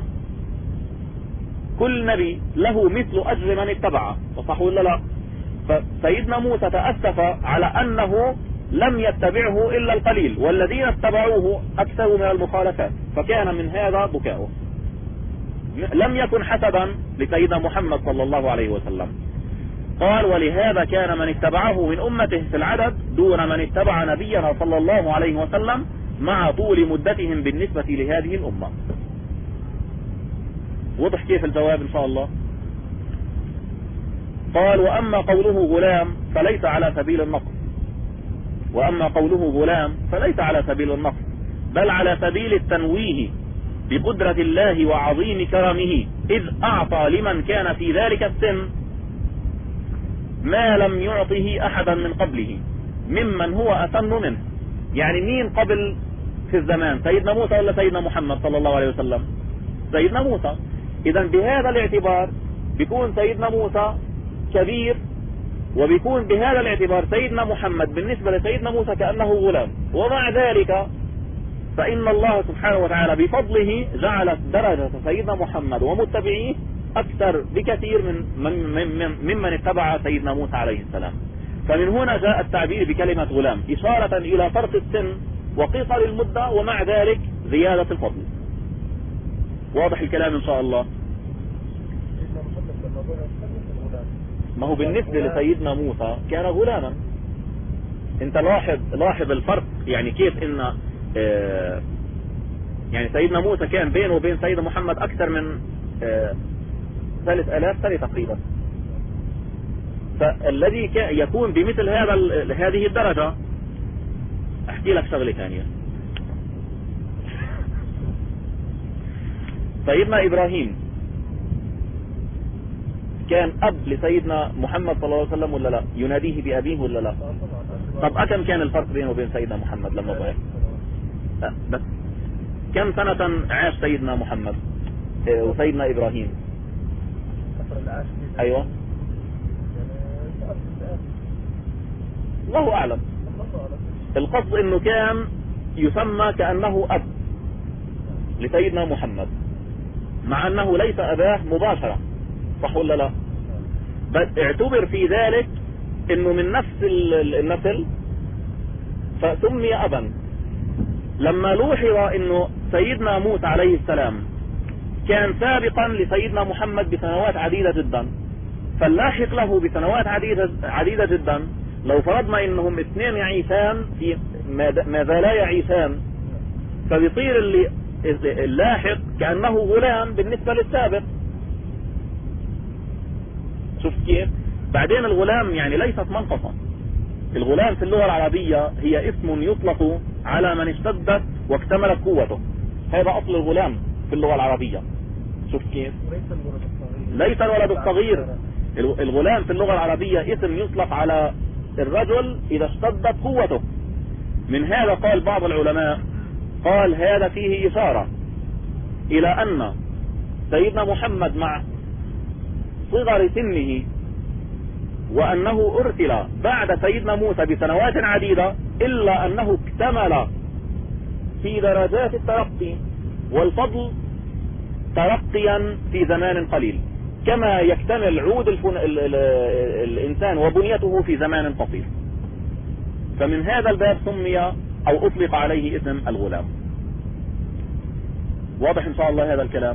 كل نبي له مثل أجر من اتبعه، صح ولا لا؟ فسيدنا موسى تأسف على أنه لم يتبعه إلا القليل، والذين اتبعوه أكثر من المخالفات، فكان من هذا بكاؤه. لم يكن حسدا لسيدنا محمد صلى الله عليه وسلم. قال: ولهذا كان من اتبعه من أمته في العدد دون من اتبع نبينا صلى الله عليه وسلم، مع طول مدتهم بالنسبة لهذه الأمة. وضح كيف الجواب إن شاء الله. قال: وأما قوله غلام فليس على سبيل النقص. وأما قوله غلام فليس على سبيل النقص، بل على سبيل التنويه بقدرة الله وعظيم كرمه، إذ أعطى لمن كان في ذلك السن ما لم يعطه أحدا من قبله ممن هو أسن منه. يعني مين قبل في الزمان، سيدنا موسى ولا سيدنا محمد صلى الله عليه وسلم؟ سيدنا موسى. إذا بهذا الاعتبار بيكون سيدنا موسى كبير، وبيكون بهذا الاعتبار سيدنا محمد بالنسبة لسيدنا موسى كأنه غلام. ومع ذلك فإن الله سبحانه وتعالى بفضله جعلت درجة سيدنا محمد ومتبعيه أكثر بكثير ممن اتبع سيدنا موسى عليه السلام. فمن هنا جاء التعبير بكلمة غلام، إشارة إلى فرق السن وقصر المدة، ومع ذلك زيادة الفضل. واضح الكلام إن شاء الله. ما هو بالنسبة لسيدنا موسى كان غلاما. انت لاحظ الفرق، يعني كيف ان يعني سيدنا موسى كان بينه وبين سيدنا محمد اكثر من 3000 سنة تقريبا. فالذي يكون بمثل هذه الدرجة، احكي لك شغلة ثانية. سيدنا ابراهيم كان اب لسيدنا محمد صلى الله عليه وسلم ولا لا؟ يناديه بابيه ولا لا؟ طب أكم كان الفرق بينه وبين سيدنا محمد لما ظهر؟ بس كم سنة عاش سيدنا محمد وسيدنا إبراهيم؟ أيوة، الله أعلم. القصد إنه كان يسمى كأنه أب لسيدنا محمد، مع أنه ليس أباه مباشرة، صح ولا لا؟ بس اعتبر في ذلك إنه من نفس النسل فسمي أبا. لما لوحظ إنه سيدنا موسى عليه السلام كان سابقا لسيدنا محمد بسنوات عديدة جدا، فاللاحق له بسنوات عديدة جدا، لو فرضنا إنهم اثنين يعيشان في ما زالا يعيشان، فبيصير اللاحق كأنه غلام بالنسبة للسابق. شوف كيف؟ بعدين الغلام يعني ليست منقصة. الغلام في اللغة العربية هي اسم يطلق على من اشتدت واكتملت قوته، هذا أصل الغلام في اللغة العربية. شوف كيف؟ ليس الولد الصغير. الغلام في اللغة العربية اسم يطلق على الرجل إذا اشتدت قوته. من هذا قال بعض العلماء، قال هذا فيه إشارة إلى أن سيدنا محمد مع صغر سنه وأنه أرسل بعد سيدنا موسى بسنوات عديدة، إلا أنه اكتمل في درجات الترقي والفضل ترقيا في زمان قليل، كما يكتمل عود الإنسان وبنيته في زمان قصير. فمن هذا الباب سمي أو أطلق عليه اسم الغلام. واضح إن شاء الله هذا الكلام؟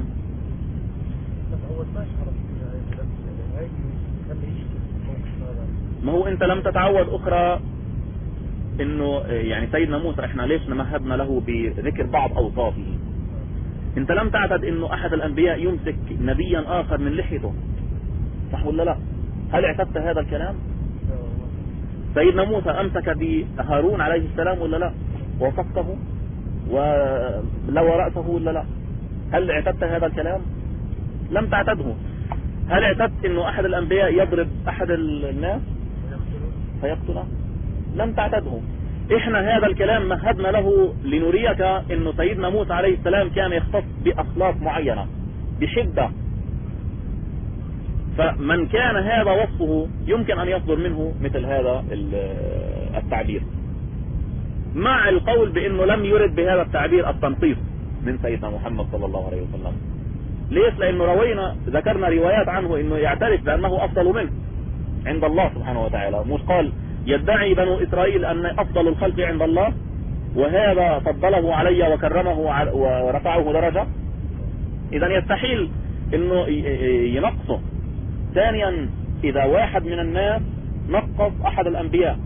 ما هو أنت لم تتعود أخرى إنه يعني سيدنا موسى إحنا ليش نمهدنا له بذكر بعض أوصافه. أنت لم تعتد إنه أحد الأنبياء يمسك نبيا آخر من لحيته، صح ولا لا؟ هل اعتدت هذا الكلام؟ سيدنا موسى أمسك بهارون عليه السلام ولا لا؟ وفقه ولو رأسه ولا لا؟ هل اعتدت هذا الكلام؟ لم تعتده. هل اعتدت إنه أحد الأنبياء يضرب أحد الناس فيقتله؟ لم تعتده. إحنا هذا الكلام مهدنا له لنريك إنه سيدنا موسى عليه السلام كان يختص بأخلاق معينة بشدة، فمن كان هذا وصفه يمكن أن يصدر منه مثل هذا التعبير، مع القول بأنه لم يرد بهذا التعبير التنقيص من سيدنا محمد صلى الله عليه وسلم. ليش؟ لأنه ذكرنا روايات عنه أنه يعترف بأنه أفضل منه عند الله سبحانه وتعالى. مش قال يدعي بنو إسرائيل أن أفضل الخلق عند الله وهذا فضله علي وكرمه ورفعه درجة؟ إذن يستحيل أنه ينقصه. ثانيا، إذا واحد من الناس نقص أحد الأنبياء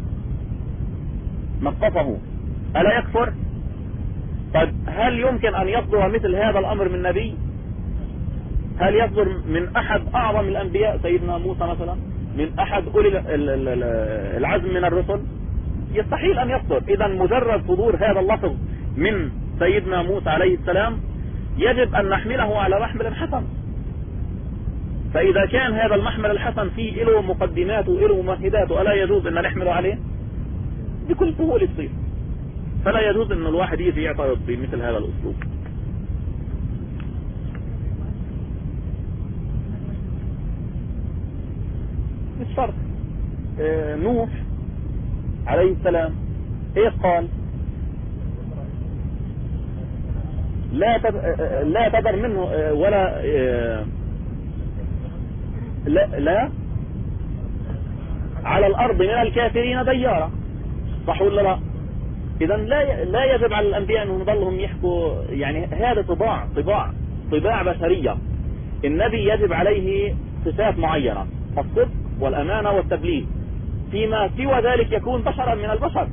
نقصه ألا يكفر؟ طيب هل يمكن أن يصدر مثل هذا الأمر من نبي؟ هل يصدر من أحد أعظم الأنبياء سيدنا موسى مثلا، من أحد أولي العزم من الرسل؟ يستحيل أن يصدر. إذا مجرد صدور هذا اللفظ من سيدنا موسى عليه السلام يجب أن نحمله على محمل حسن. فإذا كان هذا المحمل الحسن فيه له مقدمات وله ممهدات ألا يجوز أن نحمله عليه؟ بكل سهولة يصير. فلا يجوز أن الواحد يجي يعترض بمثل هذا الأسلوب. مش شرط. نوح عليه السلام ايه قال؟ لا تذر منه ولا لا على الأرض من الكافرين ديارا، صح ولا لا؟ إذا لا يجب على الأنبياء أنهم يضلهم يحكوا، يعني هذا طباع بشرية. النبي يجب عليه صفات معينة، الصدق والأمانة والتبليغ، فيما سوى ذلك يكون بشرا من البشر،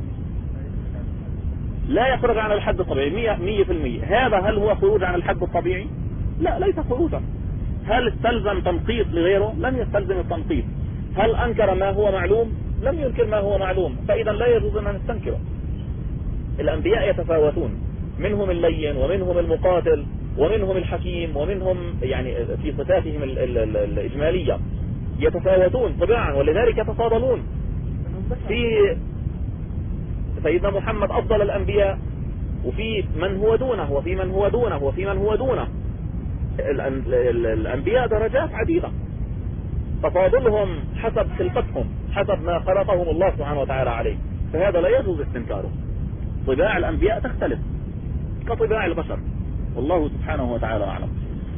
لا يخرج عن الحد الطبيعي 100%. هذا هل هو خروج عن الحد الطبيعي؟ لا، ليس خروجا. هل استلزم تنقيص لغيره؟ لم يستلزم التنقيص. هل أنكر ما هو معلوم؟ لم ينكر ما هو معلوم. فإذا لا يجوز أن نستنكره. الأنبياء يتفاوتون، منهم اللين ومنهم المقاتل ومنهم الحكيم ومنهم يعني في صفاتهم الإجمالية يتفاوتون طبعا، ولذلك يتفاضلون. في سيدنا محمد أفضل الأنبياء، وفي من هو دونه وفي من هو دونه وفي من هو دونه. الأنبياء درجات عديدة، تفاضلهم حسب خلقتهم، حسب ما خلقهم الله سبحانه وتعالى عليه، فهذا لا يجوز استنكاره. طباع الأنبياء تختلف كطباع البشر، والله سبحانه وتعالى أعلم.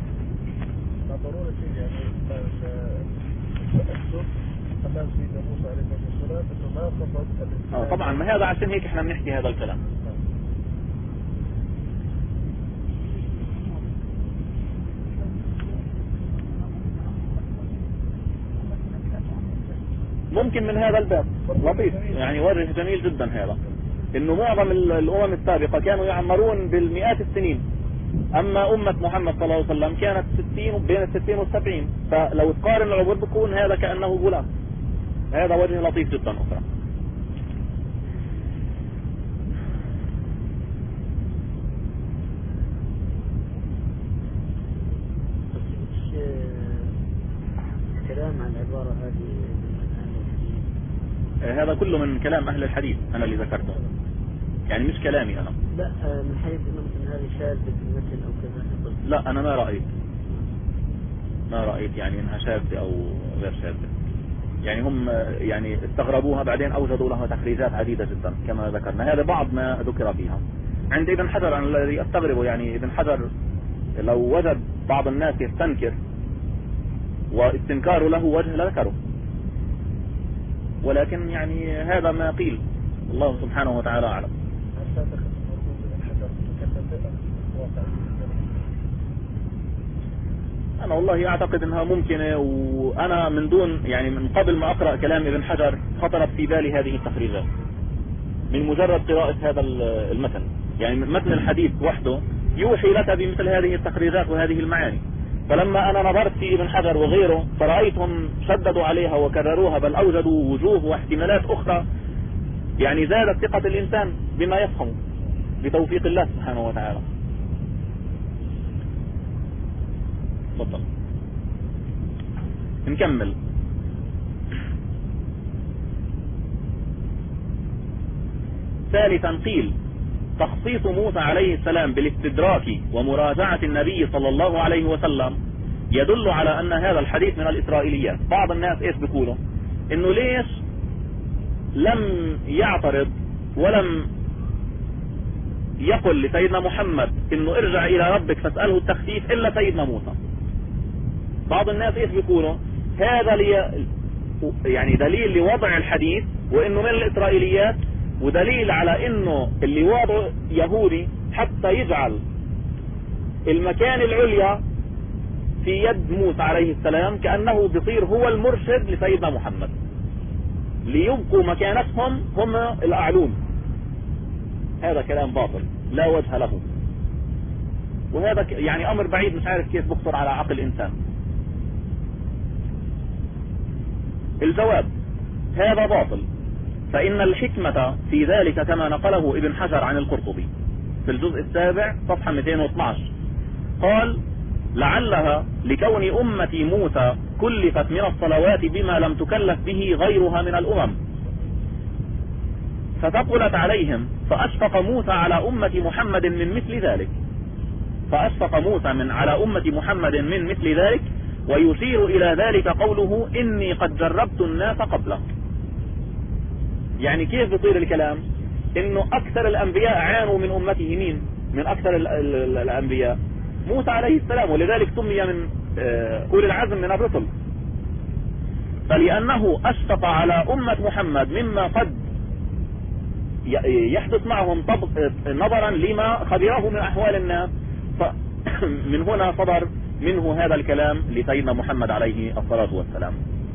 طبعا ما هذا عشان هيك احنا بنحكي هذا الكلام. ممكن من هذا الباب لطيف، يعني وجه جميل جدا هذا، انه معظم الامم السابقة كانوا يعمرون بالمئات السنين، اما امة محمد صلى الله عليه وسلم كانت 60 بين 60 و70، فلو تقارن العمر بكون هذا كأنه غلام. هذا وجه لطيف جدا اخرى. الكلام عن العبارة هذه من أهل الحديث؟ هذا كله من كلام أهل الحديث أنا اللي ذكرته، يعني مش كلامي أنا. لا من حيث أنه مثل هذه شاذة في المثل أو كذا. لا أنا ما رأيت يعني إنها شاذة أو غير شاذة. يعني هم يعني استغربوها بعدين أوجدوا لها تخريجات عديدة جدا كما ذكرنا. هذا بعض ما ذكر فيها عند ابن حجر. أنا الذي أستغربه يعني ابن حجر لو وجد بعض الناس يستنكر واستنكاره له وجه لذكره، ولكن يعني هذا ما قيل، الله سبحانه وتعالى أعلم. أنا والله أعتقد أنها ممكنة، وأنا من دون يعني من قبل ما أقرأ كلام ابن حجر خطرت في بالي هذه التخريجات من مجرد قراءة هذا المتن. يعني متن الحديث وحده يوحي لك بمثل هذه التخريجات وهذه المعاني. فلما أنا نظرت في ابن حجر وغيره فرأيتهم شددوا عليها وكرروها، بل أوجدوا وجوه واحتمالات أخرى يعني زادت ثقة الإنسان بما يفهم بتوفيق الله سبحانه وتعالى. تفضل نكمل. ثالثا قيل تخصيص موسى عليه السلام بالاستدراك ومراجعة النبي صلى الله عليه وسلم يدل على أن هذا الحديث من الإسرائيليات. بعض الناس إيش بيقولوا إنه ليش لم يعترض ولم يقل لسيدنا محمد إنه ارجع إلى ربك فاسأله التخفيف إلا سيدنا موسى. بعض الناس إيش بيقولوا هذا يعني دليل لوضع الحديث وإنه من الإسرائيليات، ودليل على إنه اللي وضع يهودي حتى يجعل المكان العليا في يد موسى عليه السلام كأنه بيصير هو المرشد لسيدنا محمد، ليبقوا مكانتهم هم الأعلون. هذا كلام باطل لا وجه له، وهذا يعني أمر بعيد مش عارف كيف بخطر على عقل الإنسان. الجواب هذا باطل، فإن الحكمة في ذلك كما نقله ابن حجر عن القرطبي في الجزء السابع صفحة 212 قال لعلها لكون أمة موسى كلفت من الصلوات بما لم تكلف به غيرها من الأمم فثقلت عليهم، فأشفق موسى على أمة محمد من مثل ذلك. فأشفق موسى على أمة محمد من مثل ذلك، ويشير إلى ذلك قوله إني قد جربت الناس قبلك. يعني كيف بيصير الكلام إنه أكثر الأنبياء عانوا من أمته مين؟ من أكثر الأنبياء موسى عليه السلام، ولذلك سمي من أولي العزم من الرسل. فلأنه أشفق على أمة محمد مما قد يحدث معهم نظرا لما خبره من أحوال الناس، من هنا صدر منه هذا الكلام لسيدنا محمد عليه الصلاة والسلام.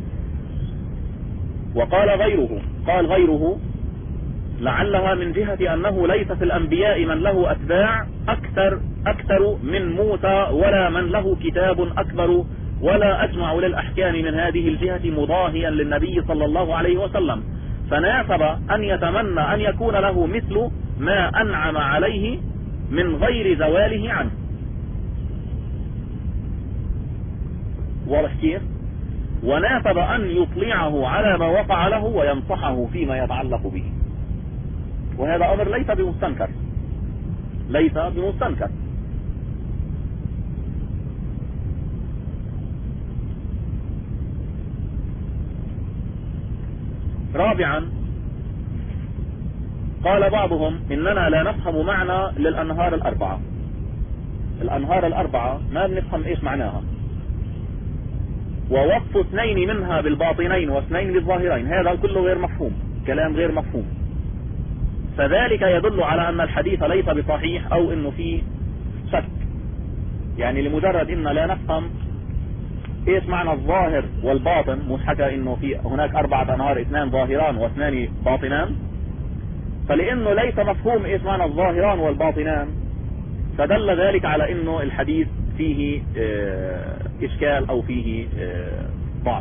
وقال غيره لعلها من جهة أنه ليس في الأنبياء من له أتباع أكثر من موسى، ولا من له كتاب أكبر، ولا أجمع للأحكام من هذه الجهة مضاهيا للنبي صلى الله عليه وسلم، فناسب أن يتمنى أن يكون له مثل ما أنعم عليه من غير زواله عنه. واضح كيف؟ وناسب أن يطلعه على ما وقع له وينصحه فيما يتعلق به، وهذا أمر ليس بمستنكر. رابعا قال بعضهم إننا لا نفهم معنى للأنهار الأربعة. الأنهار الأربعة ما بنفهم إيش معناها، ووصف اثنين منها بالباطنين واثنين بالظاهرين هذا كله غير مفهوم، كلام غير مفهوم. فذلك يدل على أن الحديث ليس بصحيح أو إنه فيه شك. يعني لمجرد إن لا نفهم إيش معنى الظاهر والباطن، مش حكى إنه في هناك 4 أنهار 2 ظاهران و2 باطنان، فلأنه ليس مفهوم إيش معنى الظاهران والباطنان فدل ذلك على إنه الحديث فيه إشكال أو فيه ضعف.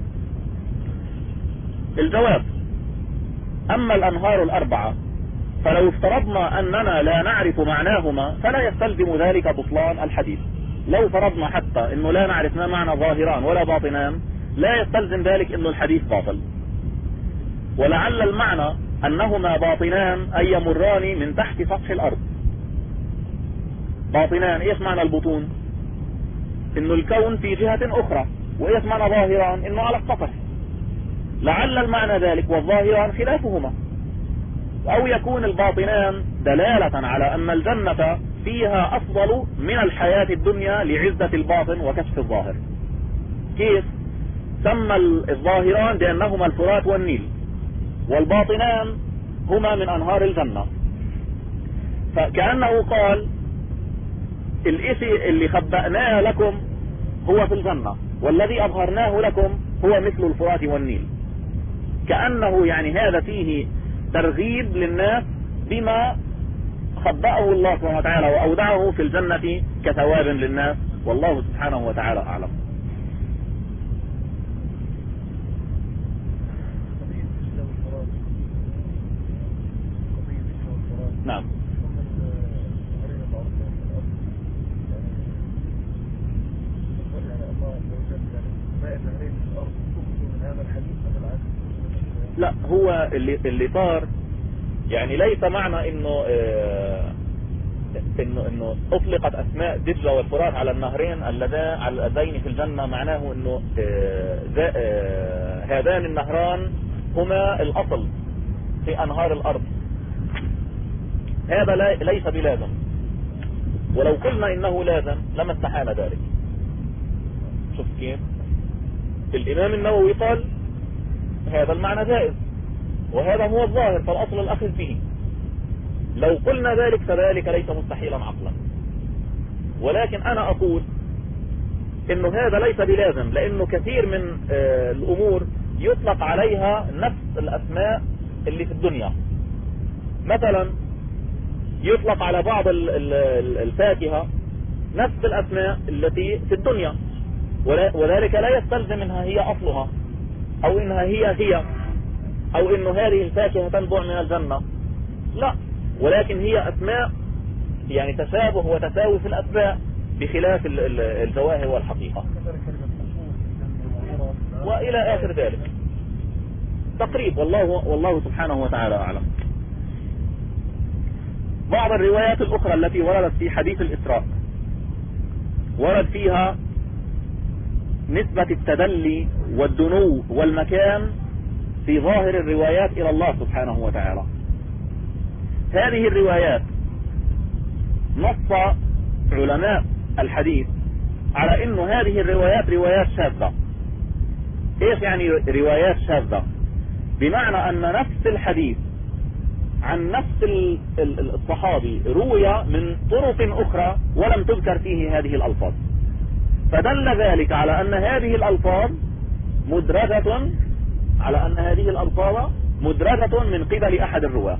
الجواب أما الأنهار الأربعة فلو افترضنا أننا لا نعرف معناهما فلا يستلزم ذلك بطلان الحديث. لو فرضنا حتى أنه لا نعرف ما معنى ظاهران ولا باطنان لا يستلزم ذلك أن الحديث باطل. ولعل المعنى أنهما باطنان أي يمران من تحت سطح الأرض. باطنان، إيش معنى البطون؟ إنه الكون في جهة أخرى، وإيش معنى ظاهران؟ إنه على السطح. لعل المعنى ذلك، والظاهران خلافهما. أو يكون الباطنان دلالة على أن الجنة فيها أفضل من الحياة الدنيا لعزة الباطن وكشف الظاهر. كيف؟ سمى الظاهران بأنهما الفرات والنيل، والباطنان هما من أنهار الجنة. فكأنه قال الإشي اللي خبأناه لكم هو في الجنة، والذي أظهرناه لكم هو مثل الفرات والنيل. كأنه يعني هذا فيه ترغيب للناس بما خبأه الله سبحانه وتعالى وأودعه في الجنة كثواب للناس، والله سبحانه وتعالى أعلم. نعم. لا، هو اللي صار يعني ليس معنى انه انه اطلقت اسماء دجلة والفرات على النهرين اللذين في الجنة، معناه انه هذان النهران هما الاصل في انهار الارض. هذا ليس بلازم، ولو قلنا انه لازم لما استحال ذلك. شوف كيف الامام النووي قال هذا المعنى جائز، وهذا هو الظاهر، فالاصل الاخذ به. لو قلنا ذلك فذلك ليس مستحيلا عقلا، ولكن انا اقول انه هذا ليس بلازم، لانه كثير من الامور يطلق عليها نفس الاسماء اللي في الدنيا. مثلا يطلق على بعض الفاكهة نفس الاسماء التي في الدنيا، وذلك لا يستلزم انها هي اصلها، او انها هي او انه هذه الفاكهة تنبع من الجنة، لا، ولكن هي اسماء يعني تشابه وتساوي في الاسماء بخلاف الجواهر والحقيقة والى اخر ذلك تقريب. والله سبحانه وتعالى اعلم. بعض الروايات الاخرى التي وردت في حديث الاسراء ورد فيها نسبة التدلي والدنو والمكان في ظاهر الروايات الى الله سبحانه وتعالى. هذه الروايات نص علماء الحديث على انه هذه الروايات روايات شاذة. ايش يعني روايات شاذة؟ بمعنى ان نفس الحديث عن نفس الصحابي روي من طرق اخرى ولم تذكر فيه هذه الالفاظ، فدل ذلك على ان هذه الالفاظ مدرجة من قبل احد الرواه.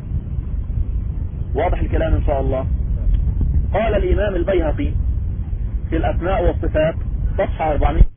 واضح الكلام ان شاء الله. قال الامام البيهقي في الاسماء والصفات صفحة 400